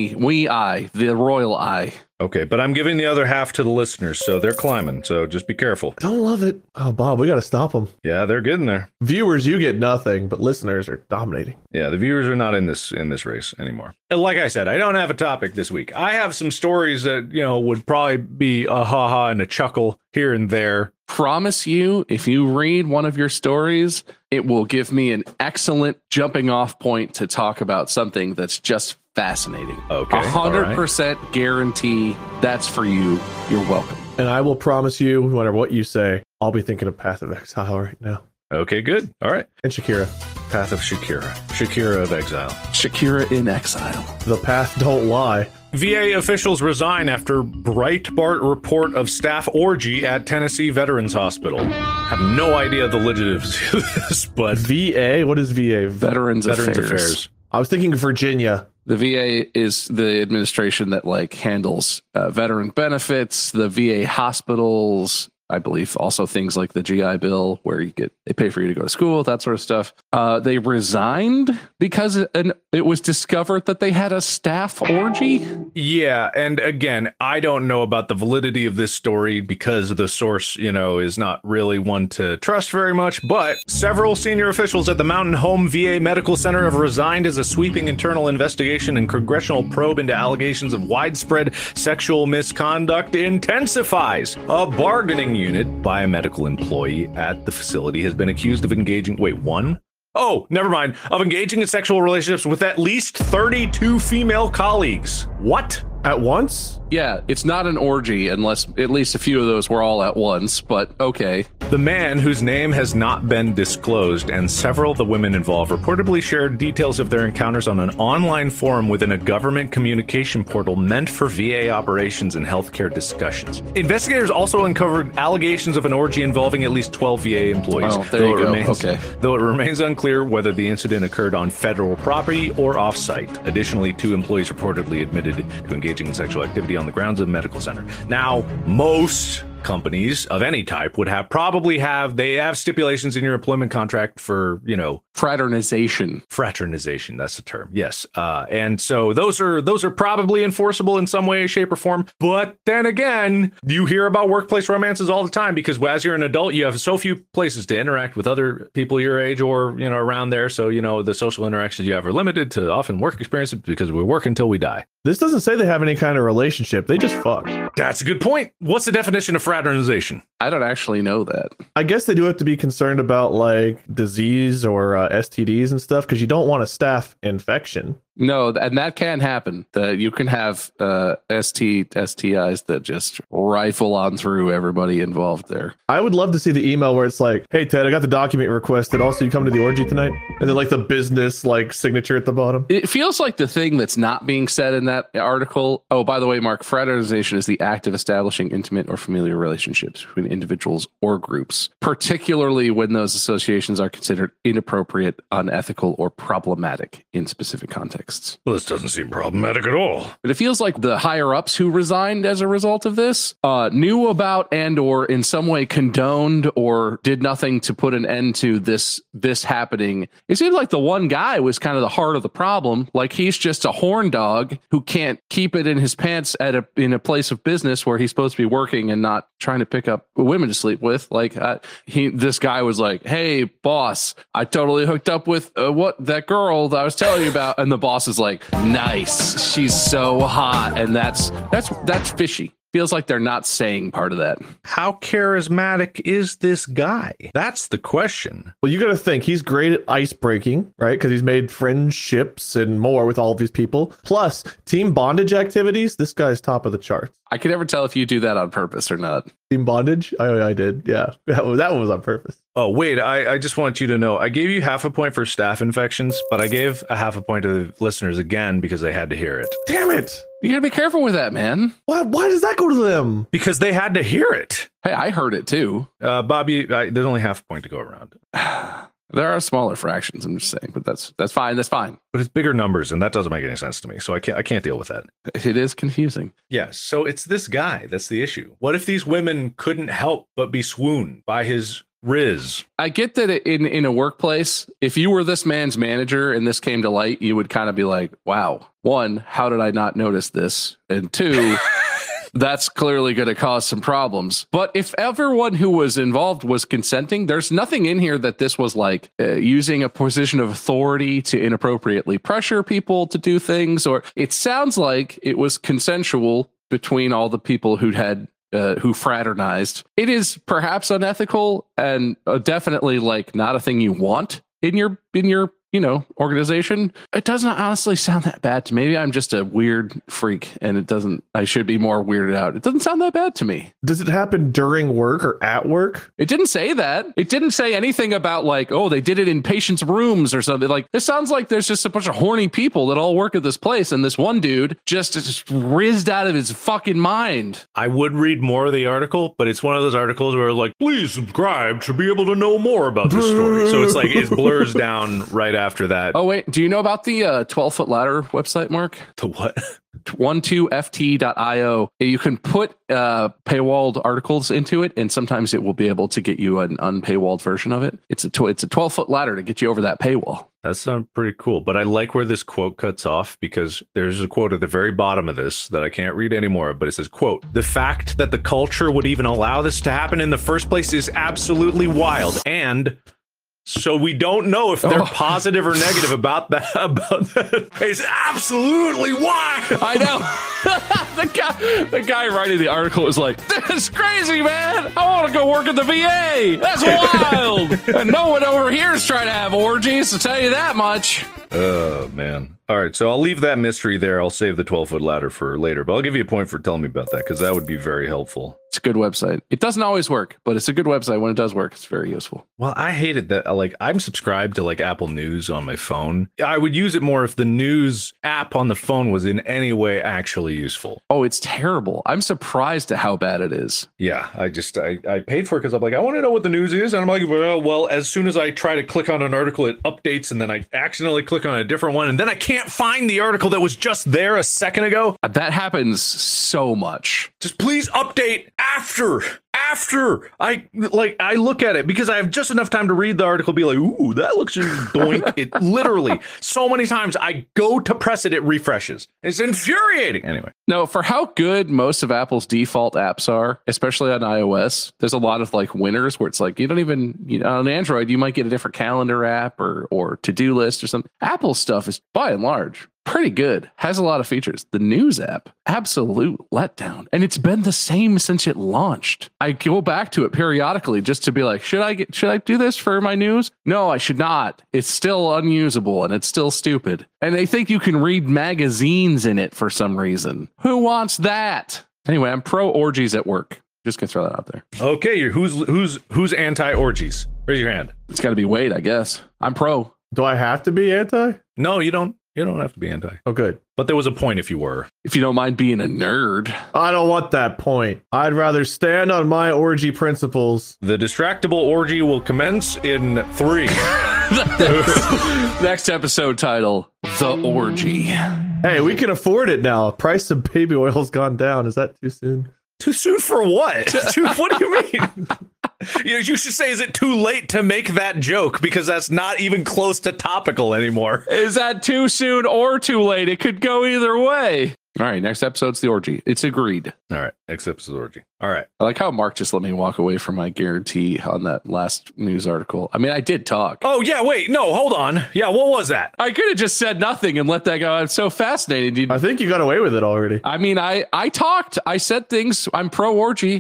the royal I. Okay, but I'm giving the other half to the listeners, so they're climbing, so just be careful. I don't love it. Oh, Bob, we got to stop them. Yeah, they're getting there. Viewers, you get nothing, but listeners are dominating. Yeah, the viewers are not in this race anymore. And like I said, I don't have a topic this week. I have some stories that, would probably be a ha-ha and a chuckle here and there. Promise you, if you read one of your stories, it will give me an excellent jumping off point to talk about something that's just fascinating. Okay. 100% guarantee that's for you. You're welcome. And I will promise you, no matter what you say, I'll be thinking of Path of Exile right now. Okay, good. All right. And Shakira. Path of Shakira. Shakira of Exile. Shakira in Exile. The path don't lie. VA officials resign after Breitbart report of staff orgy at Tennessee Veterans Hospital. I have no idea the legitimacy of this, but... VA? What is VA? Veterans Affairs. I was thinking Virginia. The VA is the administration that handles veteran benefits, the VA hospitals, I believe. Also things like the GI Bill, where they pay for you to go to school, that sort of stuff. They resigned because it was discovered that they had a staff orgy. Yeah, and again, I don't know about the validity of this story because the source, is not really one to trust very much, but several senior officials at the Mountain Home VA Medical Center have resigned as a sweeping internal investigation and congressional probe into allegations of widespread sexual misconduct intensifies. A bargaining unit by a medical employee at the facility has been accused of engaging, never mind, of engaging in sexual relationships with at least 32 female colleagues. What? At once? Yeah, it's not an orgy unless at least a few of those were all at once, but okay. The man, whose name has not been disclosed, and several of the women involved reportedly shared details of their encounters on an online forum within a government communication portal meant for VA operations and healthcare discussions. Investigators also uncovered allegations of an orgy involving at least 12 VA employees. Oh, there you go. Though it remains unclear whether the incident occurred on federal property or off-site. Additionally, 2 employees reportedly admitted to engaging in sexual activity on the grounds of the medical center. Now, most companies of any type would they have stipulations in your employment contract for, fraternization. That's the term. Yes. And so those are probably enforceable in some way, shape, or form. But then again, you hear about workplace romances all the time because as you're an adult, you have so few places to interact with other people your age or, around there. So, the social interactions you have are limited to often work experiences because we work until we die. This doesn't say they have any kind of relationship. They just fuck. That's a good point. What's the definition of fraternization? I don't actually know that. I guess they do have to be concerned about disease or STDs and stuff because you don't want a staph infection. No, and that can happen. You can have STIs that just rifle on through everybody involved there. I would love to see the email where it's like, hey, Ted, I got the document requested. Also, you come to the orgy tonight? And then the business signature at the bottom. It feels like the thing that's not being said in that article. Oh, by the way, Mark, fraternization is the act of establishing intimate or familiar relationships between individuals or groups, particularly when those associations are considered inappropriate, unethical, or problematic in specific contexts. Well, this doesn't seem problematic at all. But it feels like the higher ups who resigned as a result of this knew about and or in some way condoned or did nothing to put an end to this happening. It seemed like the one guy was kind of the heart of the problem. Like he's just a horn dog who can't keep it in his pants in a place of business where he's supposed to be working and not trying to pick up women to sleep with. This guy was like, "Hey, boss, I totally hooked up with that girl that I was telling you about," and the boss is like, "Nice, she's so hot," and that's fishy. Feels like they're not saying part of that. How charismatic is this guy? That's the question. Well, you got to think he's great at ice breaking, right? Because he's made friendships and more with all of these people. Plus, team bondage activities. This guy's top of the charts. I can never tell if you do that on purpose or not. Team bondage? I did. Yeah, that one was on purpose. Oh, wait, I just want you to know, I gave you half a point for staph infections, but I gave a half a point to the listeners again because they had to hear it. Damn it. You gotta be careful with that, man. Why does that go to them? Because they had to hear it. Hey, I heard it too. Bobby, there's only half a point to go around. There are smaller fractions, I'm just saying, but that's fine. That's fine. But it's bigger numbers, and that doesn't make any sense to me. So I can't deal with that. It is confusing. Yeah, so it's this guy that's the issue. What if these women couldn't help but be swooned by his riz? I get that in a workplace, if you were this man's manager and this came to light, you would kind of be like, wow, 1, how did I not notice this? And 2, that's clearly going to cause some problems. But if everyone who was involved was consenting, there's nothing in here that this was using a position of authority to inappropriately pressure people to do things. Or it sounds like it was consensual between all the people who fraternized. It is perhaps unethical and definitely not a thing you want in your organization. It doesn't honestly sound that bad to me. Maybe I'm just a weird freak and I should be more weirded out. It doesn't sound that bad to me. Does it happen during work or at work? It didn't say that. It didn't say anything about they did it in patients' rooms or something. This sounds like there's just a bunch of horny people that all work at this place and this one dude just rizzed out of his fucking mind. I would read more of the article, but it's one of those articles where please subscribe to be able to know more about this story. So it's it blurs down right after that. Oh, wait. Do you know about the 12-foot ladder website, Mark? The what? 12ft.io. You can put paywalled articles into it, and sometimes it will be able to get you an unpaywalled version of it. It's a 12-foot ladder to get you over that paywall. That sounds pretty cool. But I like where this quote cuts off, because there's a quote at the very bottom of this that I can't read anymore, but it says, quote, "The fact that the culture would even allow this to happen in the first place is absolutely wild. And so we don't know if they're positive or negative about that. It's absolutely wild." I know. the guy writing the article was like, "This is crazy, man. I want to go work at the VA. That's wild." And no one over here is trying to have orgies, to tell you that much. Oh, man. All right, so I'll leave that mystery there. I'll save the 12-foot ladder for later, but I'll give you a point for telling me about that, because that would be very helpful. It's a good website. It doesn't always work, but it's a good website. When it does work, it's very useful. Well, I hated that. Like, I'm subscribed to like Apple News on my phone. I would use it more if the news app on the phone was in any way actually useful. Oh, it's terrible. I'm surprised at how bad it is. Yeah, I paid for it because I'm like, I want to know what the news is. And I'm like, well, as soon as I try to click on an article, it updates, and then I accidentally click on a different one, and then I can't find the article that was just there a second ago. That happens so much. Just please update after I look at it, because I have just enough time to read the article, be like, ooh, that looks doink. It literally so many times I go to press it, it refreshes. It's infuriating. Anyway. No, for how good most of Apple's default apps are, especially on iOS, there's a lot of like winners where it's like you don't even, on Android, you might get a different calendar app or to-do list or something. Apple stuff is by and large pretty good, has a lot of features. The news app, absolute letdown. And it's been the same since it launched. I go back to it periodically just to be like, should I do this for my news? No, I should not. It's still unusable and it's still stupid. And they think you can read magazines in it for some reason. Who wants that? Anyway, I'm pro orgies at work. Just gonna throw that out there. Okay, who's anti orgies? Raise your hand. It's got to be Wade, I guess. I'm pro. Do I have to be anti? No, you don't. You don't have to be anti. Oh, good. But there was a point if you were. If you don't mind being a nerd. I don't want that point. I'd rather stand on my orgy principles. The distractible orgy will commence in 3. Next episode title, The Orgy. Hey, we can afford it now. Price of baby oil's gone down. Is that too soon? Too soon for what? What do you mean? You should say, is it too late to make that joke? Because that's not even close to topical anymore. Is that too soon or too late? It could go either way. All right, next episode's The Orgy. It's agreed. All right, next episode's The Orgy. All right. I like how Mark just let me walk away from my guarantee on that last news article. I mean, I did talk. Oh, yeah, wait. No, hold on. Yeah, what was that? I could have just said nothing and let that go. I'm so fascinated. I think you got away with it already. I mean, I talked. I said things. I'm pro orgy.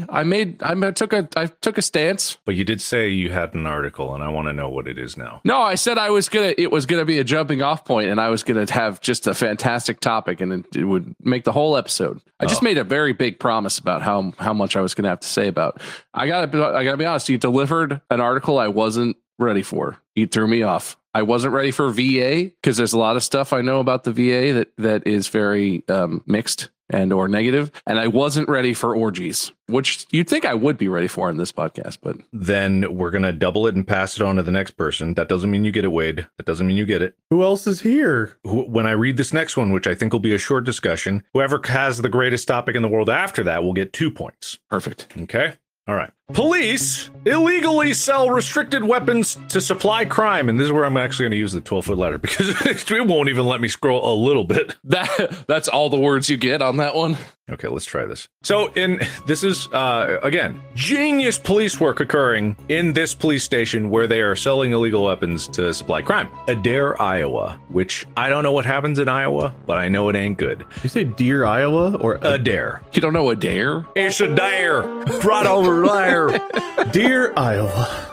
I took a stance. But you did say you had an article, and I want to know what it is now. No, I said it was gonna be a jumping off point, and I was gonna have just a fantastic topic, and it would make the whole episode. I just made a very big promise about how much I was gonna have to say about. I gotta be honest. You delivered an article I wasn't ready for. You threw me off. I wasn't ready for VA because there's a lot of stuff I know about the VA that is very mixed and or negative, and I wasn't ready for orgies, which you'd think I would be ready for in this podcast. But then we're gonna double it and pass it on to the next person. That doesn't mean you get it, Wade. That doesn't mean you get it. Who else is here? When I read this next one, which I think will be a short discussion, whoever has the greatest topic in the world after that will get 2 points. Perfect. Okay. All right. Police illegally sell restricted weapons to supply crime. And this is where I'm actually going to use the 12-foot ladder because it won't even let me scroll a little bit. That's all the words you get on that one. Okay, let's try this. So this is, again, genius police work occurring in this police station where they are selling illegal weapons to supply crime. Adair, Iowa, which I don't know what happens in Iowa, but I know it ain't good. You say Deer, Iowa or Adair? You don't know Adair? It's Adair. Right over there. Deer, Iowa.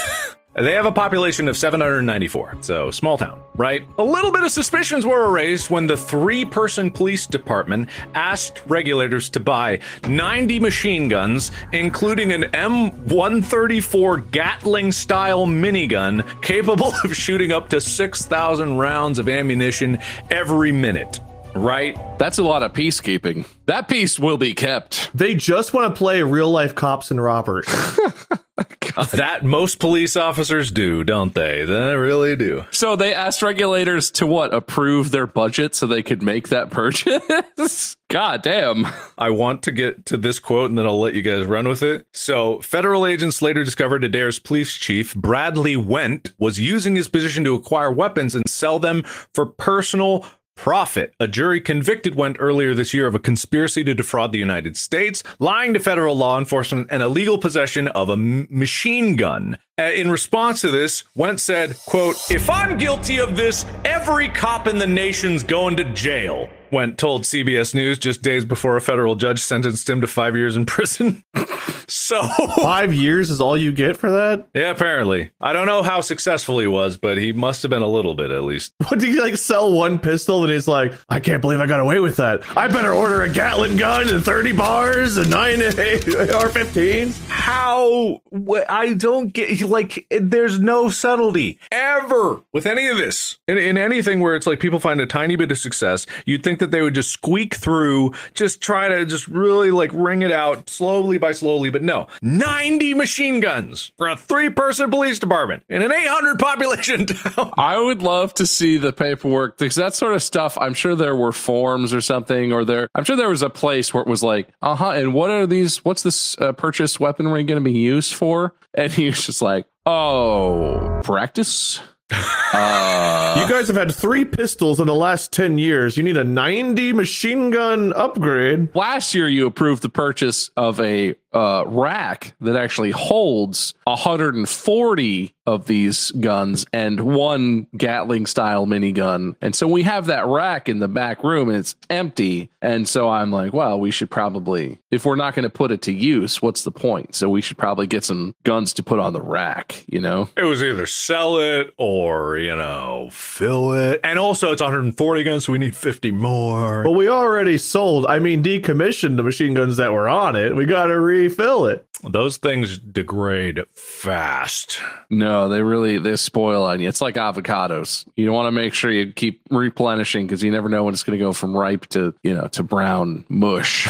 They have a population of 794, so small town, right? A little bit of suspicions were raised when the 3-person police department asked regulators to buy 90 machine guns, including an M134 Gatling-style minigun capable of shooting up to 6,000 rounds of ammunition every minute. right? That's a lot of peacekeeping. That peace will be kept. They just want to play real life cops and robbers. That most police officers do, don't they? They really do. So they asked regulators to approve their budget so they could make that purchase? God damn. I want to get to this quote and then I'll let you guys run with it. So federal agents later discovered Adair's police chief, Bradley Wendt, was using his position to acquire weapons and sell them for personal profit. A jury convicted Wendt earlier this year of a conspiracy to defraud the United States, lying to federal law enforcement, and illegal possession of a machine gun. In response to this, Wendt said, quote, "If I'm guilty of this, every cop in the nation's going to jail." Wendt told CBS News just days before a federal judge sentenced him to 5 years in prison. So 5 years is all you get for that? yeah, apparently. I don't know how successful he was, but he must have been a little bit at least. What, did he like sell one pistol and he's like, I can't believe I got away with that. I better order a Gatling gun and 30 bars and 9 AR-15s. How? I don't get, like, there's no subtlety ever with any of this. In anything where it's like people find a tiny bit of success, you'd think that they would just squeak through, just try to just really like wring it out slowly by slowly. But no, 90 machine guns for a 3-person police department in an 800 population town. I would love to see the paperwork because that sort of stuff, I'm sure there were forms or something, or I'm sure there was a place where it was like, and what's this purchased weaponry going to be used for? And he was just like, oh, practice? You guys have had 3 pistols in the last 10 years. You need a 90 machine gun upgrade. Last year, you approved the purchase of a rack that actually holds 140 of these guns and 1 Gatling style minigun. And so we have that rack in the back room and it's empty. And so I'm like, well, we should probably, if we're not going to put it to use, what's the point? So we should probably get some guns to put on the rack, you know? It was either sell it or, fill it. And also it's 140 guns, so we need 50 more. But we already decommissioned the machine guns that were on it. We got to refill it. Those things degrade fast. No, they spoil on you. It's like avocados. You want to make sure you keep replenishing because you never know when it's going to go from ripe to brown mush.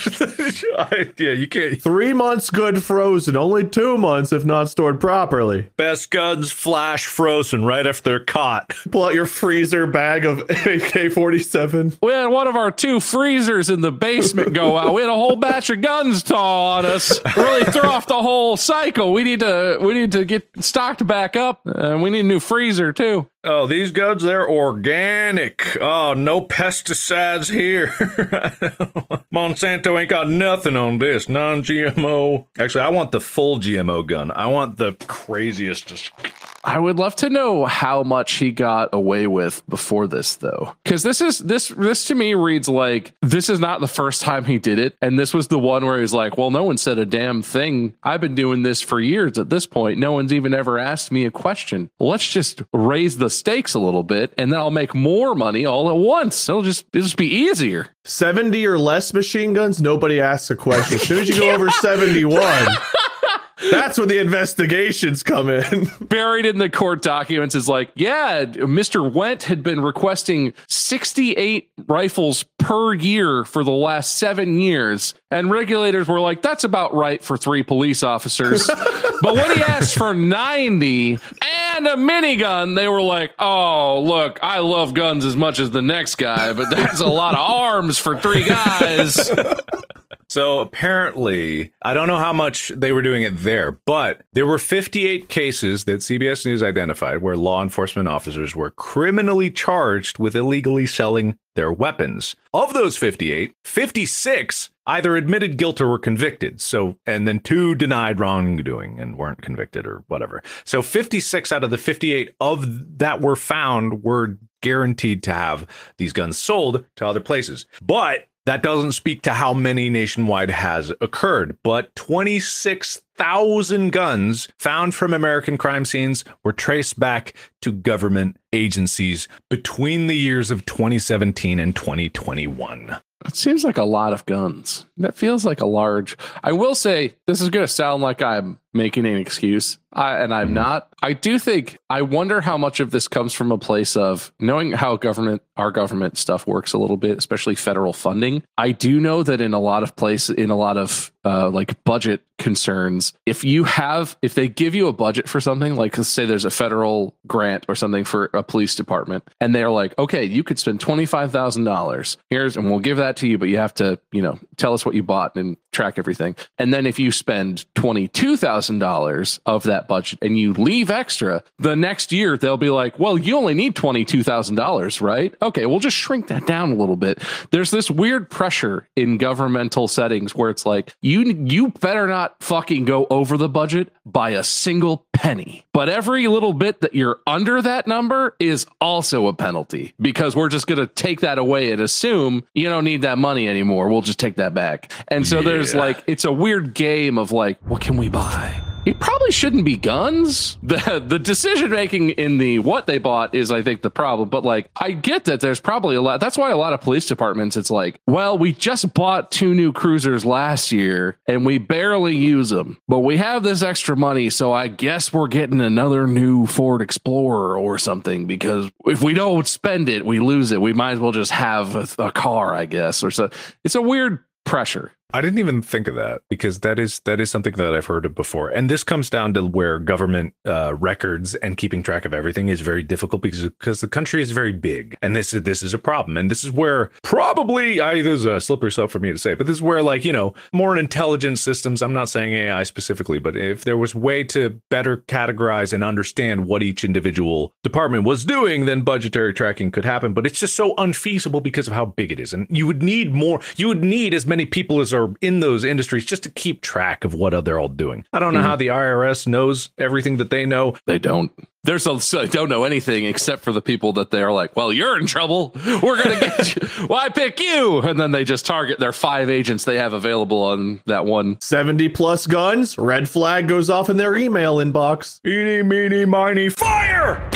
Yeah, you can't. 3 months good frozen, only 2 months if not stored properly. Best guns flash frozen right after they're caught. Pull out your freezer bag of AK-47. We had one of our 2 freezers in the basement go out. We had a whole batch of guns thaw on us. Really throw off the whole cycle. We need to get stocked back up. We need a new freezer too. Oh, these guns, they're organic. Oh, no pesticides here. Monsanto ain't got nothing on this. Non-GMO. Actually, I want the full GMO gun. I want the craziest. I would love to know how much he got away with before this, though, because this to me reads like this is not the first time he did it, and this was the one where he's like, "Well, no one said a damn thing. I've been doing this for years. At this point, no one's even ever asked me a question. Let's just raise the stakes a little bit, and then I'll make more money all at once. It'll just be easier." 70 or less machine guns, nobody asks a question. As soon as you go over 71. That's when the investigations come in. Buried in the court documents is like, yeah, Mr. Wendt had been requesting 68 rifles per year for the last 7 years. And regulators were like, that's about right for 3 police officers. But when he asked for 90 and a minigun, they were like, oh, look, I love guns as much as the next guy, but that's a lot of arms for 3 guys. So apparently, I don't know how much they were doing it there, but there were 58 cases that CBS News identified where law enforcement officers were criminally charged with illegally selling their weapons. Of those 58, 56 either admitted guilt or were convicted. And then 2 denied wrongdoing and weren't convicted or whatever. So 56 out of the 58 of that were found were guaranteed to have these guns sold to other places. But that doesn't speak to how many nationwide has occurred, but 26,000 guns found from American crime scenes were traced back to government agencies between the years of 2017 and 2021. It seems like a lot of guns. That feels like a large. I will say this is going to sound like I'm making an excuse, and I'm not. I do think. I wonder how much of this comes from a place of knowing how our government stuff works a little bit, especially federal funding. I do know that in a lot of places, in a lot of like budget concerns, if they give you a budget for something, like let's say there's a federal grant or something for a police department, and they're like, okay, you could spend $25,000 and we'll give that to you, but you have to, tell us what you bought and track everything. And then if you spend $22,000 of that budget and you leave extra, the next year they'll be like, well, you only need $22,000, right? Okay, we'll just shrink that down a little bit. There's this weird pressure in governmental settings where it's like, you better not fucking go over the budget by a single penny. But every little bit that you're under that number is also a penalty, because we're just going to take that away and assume you don't need that money anymore. We'll just take that back. And so there's like, it's a weird game of like, what can we buy? It probably shouldn't be guns. The decision making in the what they bought is, I think, the problem. But like, I get that there's probably a lot. That's why a lot of police departments, it's like, well, we just bought 2 new cruisers last year and we barely use them, but we have this extra money, so I guess we're getting another new Ford Explorer or something, because if we don't spend it, we lose it. We might as well just have a car, I guess, or so. It's a weird pressure. I didn't even think of that, because that is something that I've heard of before. And this comes down to where government records and keeping track of everything is very difficult, because the country is very big. And this is a problem. And this is where probably, this is a slippery slope for me to say, but this is where, like, more intelligent systems, I'm not saying AI specifically, but if there was way to better categorize and understand what each individual department was doing, then budgetary tracking could happen. But it's just so unfeasible because of how big it is. And you would need as many people as are in those industries just to keep track of what they're all doing. I don't know how the IRS knows everything that they know. They don't. They don't know anything except for the people that they're like, well, you're in trouble. We're going to get you. Why pick you? And then they just target their 5 agents they have available on that one. 70 plus guns. Red flag goes off in their email inbox. Eeny, meeny, miny, fire!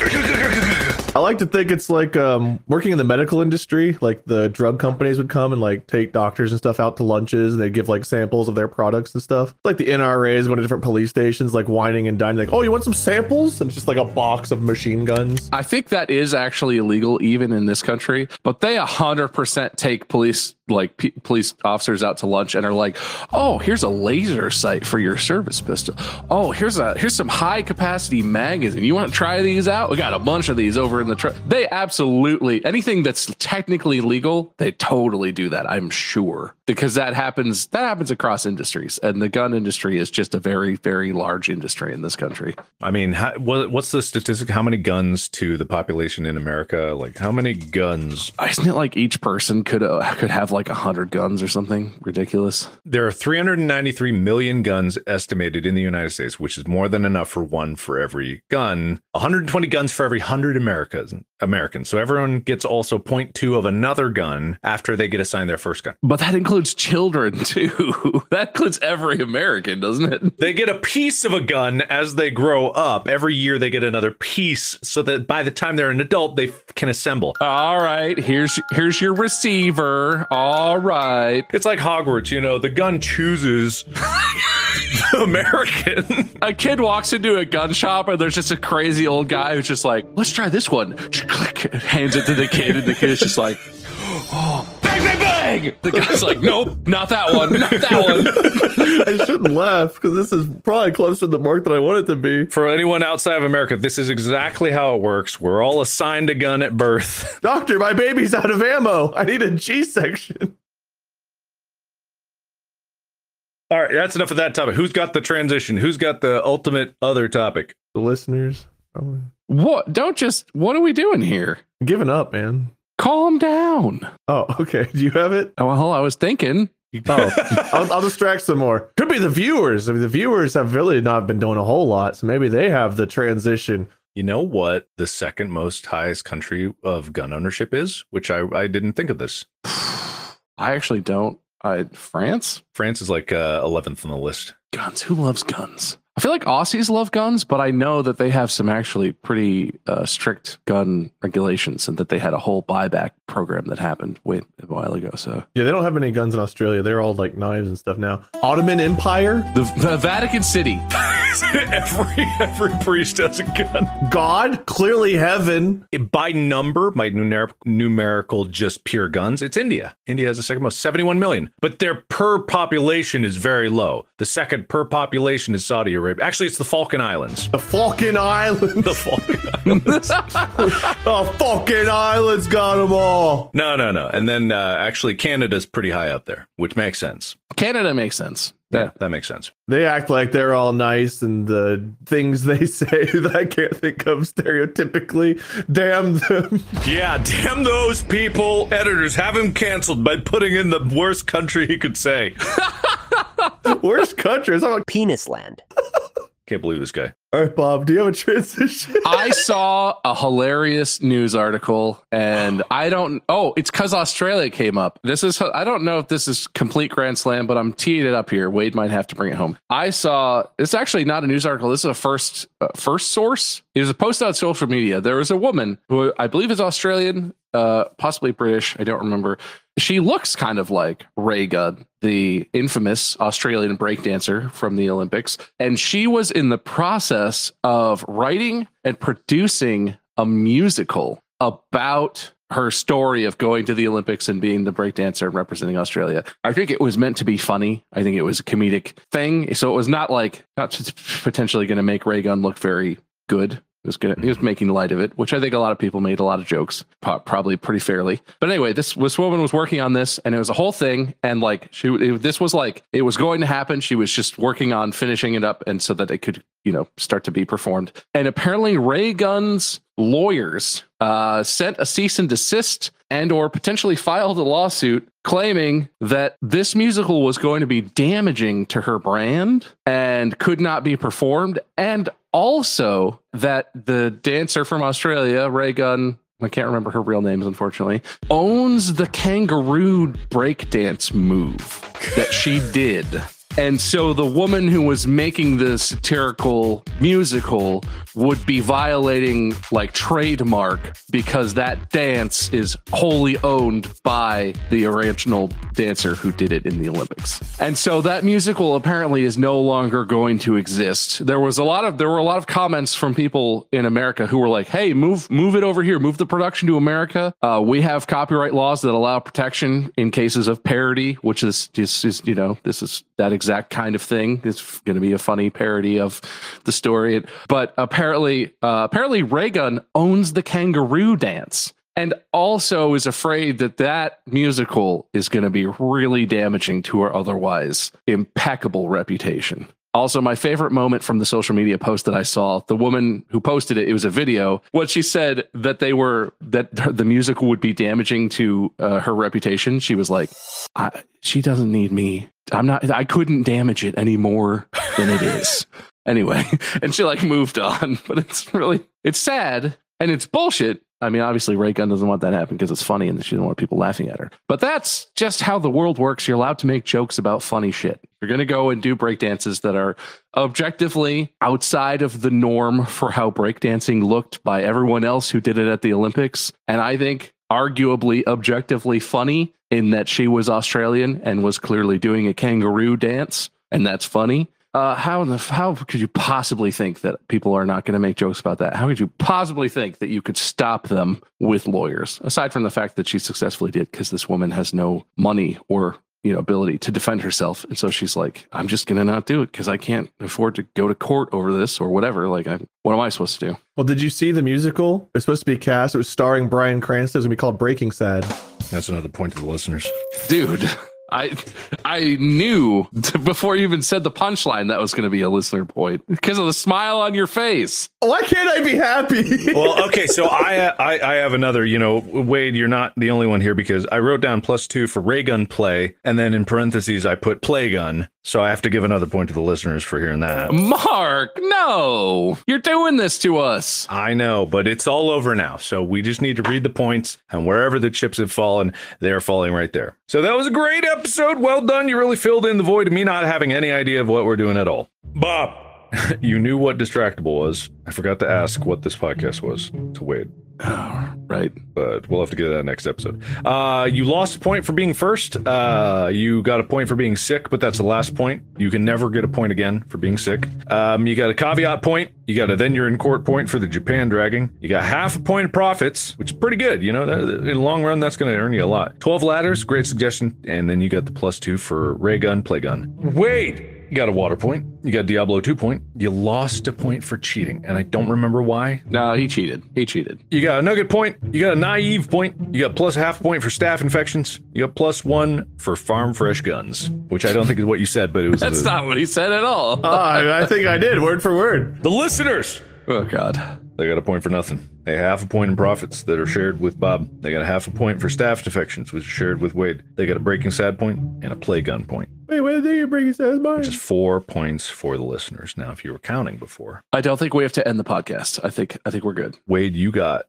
I like to think it's like working in the medical industry. Like the drug companies would come and like take doctors and stuff out to lunches, and they give like samples of their products and stuff. Like the NRAs going to different police stations, like whining and dining, like, oh, you want some samples? And it's just like a box of machine guns. I think that is actually illegal even in this country, but they 100% take police officers out to lunch and are like, oh, here's a laser sight for your service pistol. Oh, here's some high capacity magazine. You want to try these out? We got a bunch of these over in the truck. They absolutely, anything that's technically legal, they totally do that, I'm sure, because that happens across industries, and the gun industry is just a very, very large industry in this country. I mean, what's the statistic? How many guns to the population in America? Like, how many guns? Isn't it like each person could have like 100 guns or something ridiculous? There are 393 million guns estimated in the United States, which is more than enough for one for every gun. 120 guns for every 100 Americans. So everyone gets also 0.2 of another gun after they get assigned their first gun. But that includes children too. That includes every American, doesn't it? They get a piece of a gun as they grow up. Every year they get another piece, so that by the time they're an adult, they can assemble. All right, here's your receiver. All right. It's like Hogwarts, the gun chooses the American. A kid walks into a gun shop and there's just a crazy old guy who's just like, let's try this one. Click, hands it to the kid, and the kid is just like, oh, bang, bang, bang. The guy's like, nope, not that one, not that one. I shouldn't laugh, because this is probably closer to the mark than I want it to be. For anyone outside of America, this is exactly how it works. We're all assigned a gun at birth. Doctor, my baby's out of ammo. I need a G-section. All right, that's enough of that topic. Who's got the transition? Who's got the ultimate other topic? The listeners. Probably. What are we doing here? I'm giving up, man. Calm down. Oh, okay. Do you have it? Oh, well, I was thinking. Oh, I'll distract some more. Could be the viewers. I mean, the viewers have really not been doing a whole lot, so maybe they have the transition. You know what the second most highest country of gun ownership is? Which I didn't think of this. I actually don't. France? France is like 11th on the list. Guns. Who loves guns? I feel like Aussies love guns, but I know that they have some actually pretty strict gun regulations, and that they had a whole buyback program that happened a while ago. So Yeah, they don't have any guns in Australia. They're all like knives and stuff now. Ottoman Empire? the Vatican City. every priest has a gun. God? Clearly heaven. By number, by numerical, just pure guns, it's India. India has the second most, 71 million. But their per population is very low. The second per population is Saudi Arabia. Actually, it's the Falkland Islands. The Falkland Islands. The Falkland Islands. The Falkland Islands got them all. No. And then actually, Canada's pretty high up there, which makes sense. Canada makes sense. Yeah, that makes sense. They act like they're all nice, and the things they say that I can't think of stereotypically. Damn them. Yeah, damn those people. Editors, have him canceled by putting in the worst country he could say. Worst country. It's not like Penis land. Can't believe this guy. All right, Bob, do you have a transition? I saw a hilarious news article, and it's because Australia came up. I don't know if this is complete Grand Slam, but I'm teeing it up here. Wade might have to bring it home. It's actually not a news article. This is a first source. It was a post on social media. There was a woman who I believe is Australian, possibly British. I don't remember. She looks kind of like Ray Gunn, the infamous Australian breakdancer from the Olympics. And she was in the process of writing and producing a musical about her story of going to the Olympics and being the breakdancer and representing Australia. I think it was meant to be funny. I think it was a comedic thing. So it was not potentially going to make Ray Gunn look very good. He was making light of it, which I think a lot of people made a lot of jokes, probably pretty fairly. But anyway, this woman was working on this, and it was a whole thing. And it was going to happen. She was just working on finishing it up, and so that it could, start to be performed. And apparently, Ray Gunn's lawyers sent a cease and desist and/or potentially filed a lawsuit claiming that this musical was going to be damaging to her brand and could not be performed, and also that the dancer from Australia, Ray Gunn, I can't remember her real names, unfortunately, owns the kangaroo breakdance move that she did. And so the woman who was making the satirical musical would be violating trademark, because that dance is wholly owned by the original dancer who did it in the Olympics. And so that musical apparently is no longer going to exist. There were a lot of comments from people in America who were like, "Hey, move it over here, move the production to America. We have copyright laws that allow protection in cases of parody," which is this is that exact kind of thing. It's going to be a funny parody of the story. But apparently Ray Gunn owns the kangaroo dance, and also is afraid that musical is going to be really damaging to her otherwise impeccable reputation. Also, my favorite moment from the social media post that I saw, the woman who posted it was a video. What she said that the musical would be damaging to her reputation. She was like, she doesn't need me. I couldn't damage it any more than it is. Anyway, and she moved on, but it's sad and it's bullshit. I mean, obviously Ray Gunn doesn't want that to happen because it's funny and she doesn't want people laughing at her. But that's just how the world works. You're allowed to make jokes about funny shit. You're going to go and do breakdances that are objectively outside of the norm for how breakdancing looked by everyone else who did it at the Olympics. And I think arguably objectively funny in that she was Australian and was clearly doing a kangaroo dance. And that's funny. How could you possibly think that people are not going to make jokes about that? How could you possibly think that you could stop them with lawyers? Aside from the fact that she successfully did, because this woman has no money or ability to defend herself, and so she's like, I'm just going to not do it because I can't afford to go to court over this or whatever. What am I supposed to do? Well, did you see the musical? It was supposed to be cast. It was starring Bryan Cranston. It was going to be called Breaking Sad. That's another point to the listeners, dude. I knew before you even said the punchline that was going to be a listener point because of the smile on your face. Why can't I be happy? Well, okay, so I have another, Wade, you're not the only one here because I wrote down +2 for Ray Gun play, and then in parentheses I put play gun. So I have to give another point to the listeners for hearing that. Mark, no, you're doing this to us. I know, but it's all over now. So we just need to read the points, and wherever the chips have fallen, they're falling right there. So that was a great episode. Well done. You really filled in the void of me not having any idea of what we're doing at all. Bob, You knew what Distractable was. I forgot to ask what this podcast was to Wade. Oh, right. But we'll have to get to that next episode. You lost a point for being first. You got a point for being sick, but that's the last point. You can never get a point again for being sick. You got a caveat point. You got a then you're in court point for the Japan dragging. You got half a point of profits, which is pretty good. You know, in the long run, that's going to earn you a lot. 12 ladders, great suggestion. And then you got the +2 for ray gun, play gun. Wait! You got a water point. You got Diablo 2 point. You lost a point for cheating, and I don't remember why. No, he cheated. He cheated. You got a nugget point. You got a naive point. You got +0.5 point for staph infections. You got +1 for farm fresh guns, which I don't think is what you said, but it was. That's not what he said at all. I think I did, word for word. The listeners. Oh, God. They got a point for nothing. They half a point in profits that are shared with Bob. They got a half a point for staph infections, which is shared with Wade. They got a breaking sad point and a play gun point. Wait, where did you breaking sad point? Which is 4 points for the listeners. Now, if you were counting before, I don't think we have to end the podcast. I think we're good. Wade, you got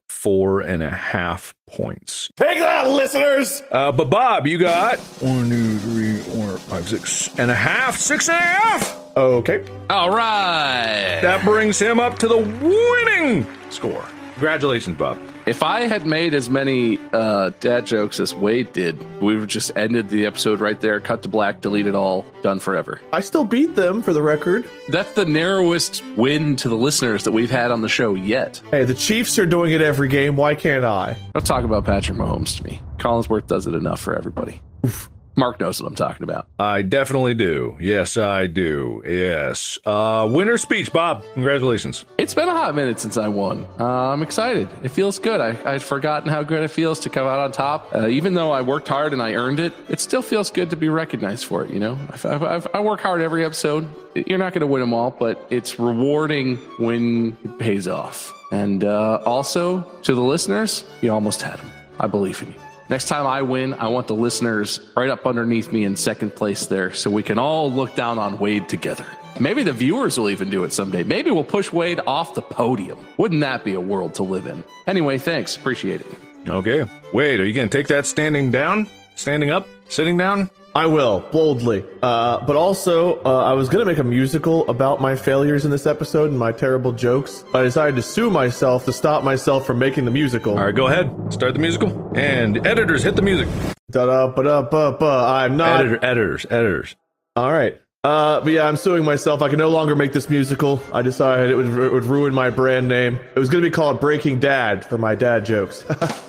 4.5 points. Take that, listeners! But Bob, you got 1, 2, 3, 4, 5, 6.5, 6.5. Okay. All right. That brings him up to the winning score. Congratulations, Bob. If I had made as many dad jokes as Wade did, we would just ended the episode right there, cut to black, delete it all, done forever. I still beat them, for the record. That's the narrowest win to the listeners that we've had on the show yet. Hey, the Chiefs are doing it every game. Why can't I? Don't talk about Patrick Mahomes to me. Collinsworth does it enough for everybody. Oof. Mark knows what I'm talking about. I definitely do. Yes, I do. Yes. Winner speech, Bob. Congratulations. It's been a hot minute since I won. I'm excited. It feels good. I'd forgotten how good it feels to come out on top. Even though I worked hard and I earned it, it still feels good to be recognized for it, you know? I work hard every episode. You're not going to win them all, but it's rewarding when it pays off. And also, to the listeners, you almost had them. I believe in you. Next time I win, I want the listeners right up underneath me in second place there so we can all look down on Wade together. Maybe the viewers will even do it someday. Maybe we'll push Wade off the podium. Wouldn't that be a world to live in? Anyway, thanks. Appreciate it. Okay. Wade, are you going to take that standing down? Standing up? Sitting down? I will, boldly. But also, I was going to make a musical about my failures in this episode and my terrible jokes. I decided to sue myself to stop myself from making the musical. All right, go ahead. Start the musical. And editors, hit the music. Da-da-ba-da-ba-ba. I'm not... Editors. All right. But yeah, I'm suing myself. I can no longer make this musical. I decided it would ruin my brand name. It was going to be called Breaking Dad for my dad jokes.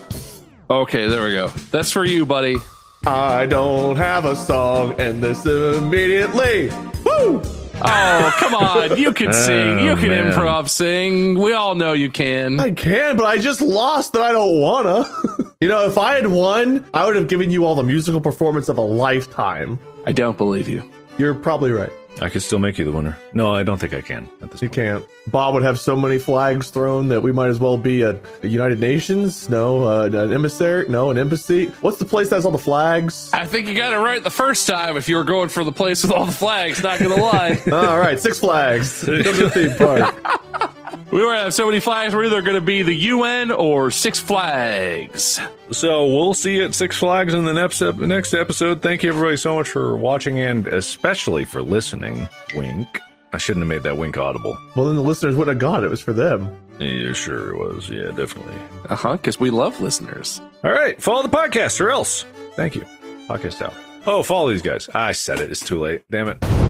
Okay, there we go. That's for you, buddy. I don't have a song, and this immediately. Woo! Oh, come on. You can sing. You can man. improv sing. We all know you can. I can, but I just lost and I don't wanna. You know, if I had won, I would have given you all the musical performance of a lifetime. I don't believe you. You're probably right. I could still make you the winner. No, I don't think I can. At this You can't. Bob would have so many flags thrown that we might as well be a United Nations. No, an emissary. No, an embassy. What's the place that has all the flags? I think you got it right the first time if you were going for the place with all the flags, not gonna lie. All right, Six Flags. Come to the theme park. We were gonna have so many flags, we're either gonna be the UN or Six Flags. So we'll see you at Six Flags in the next episode. Thank you everybody so much for watching and especially for listening. Wink. I shouldn't have made that wink audible. Well, then the listeners wouldn't have got it. It was for them. Yeah, sure it was. Yeah, definitely. Because we love listeners. All right, follow the podcast or else. Thank you. Podcast out. Oh, follow these guys. I said it. It's too late. Damn it.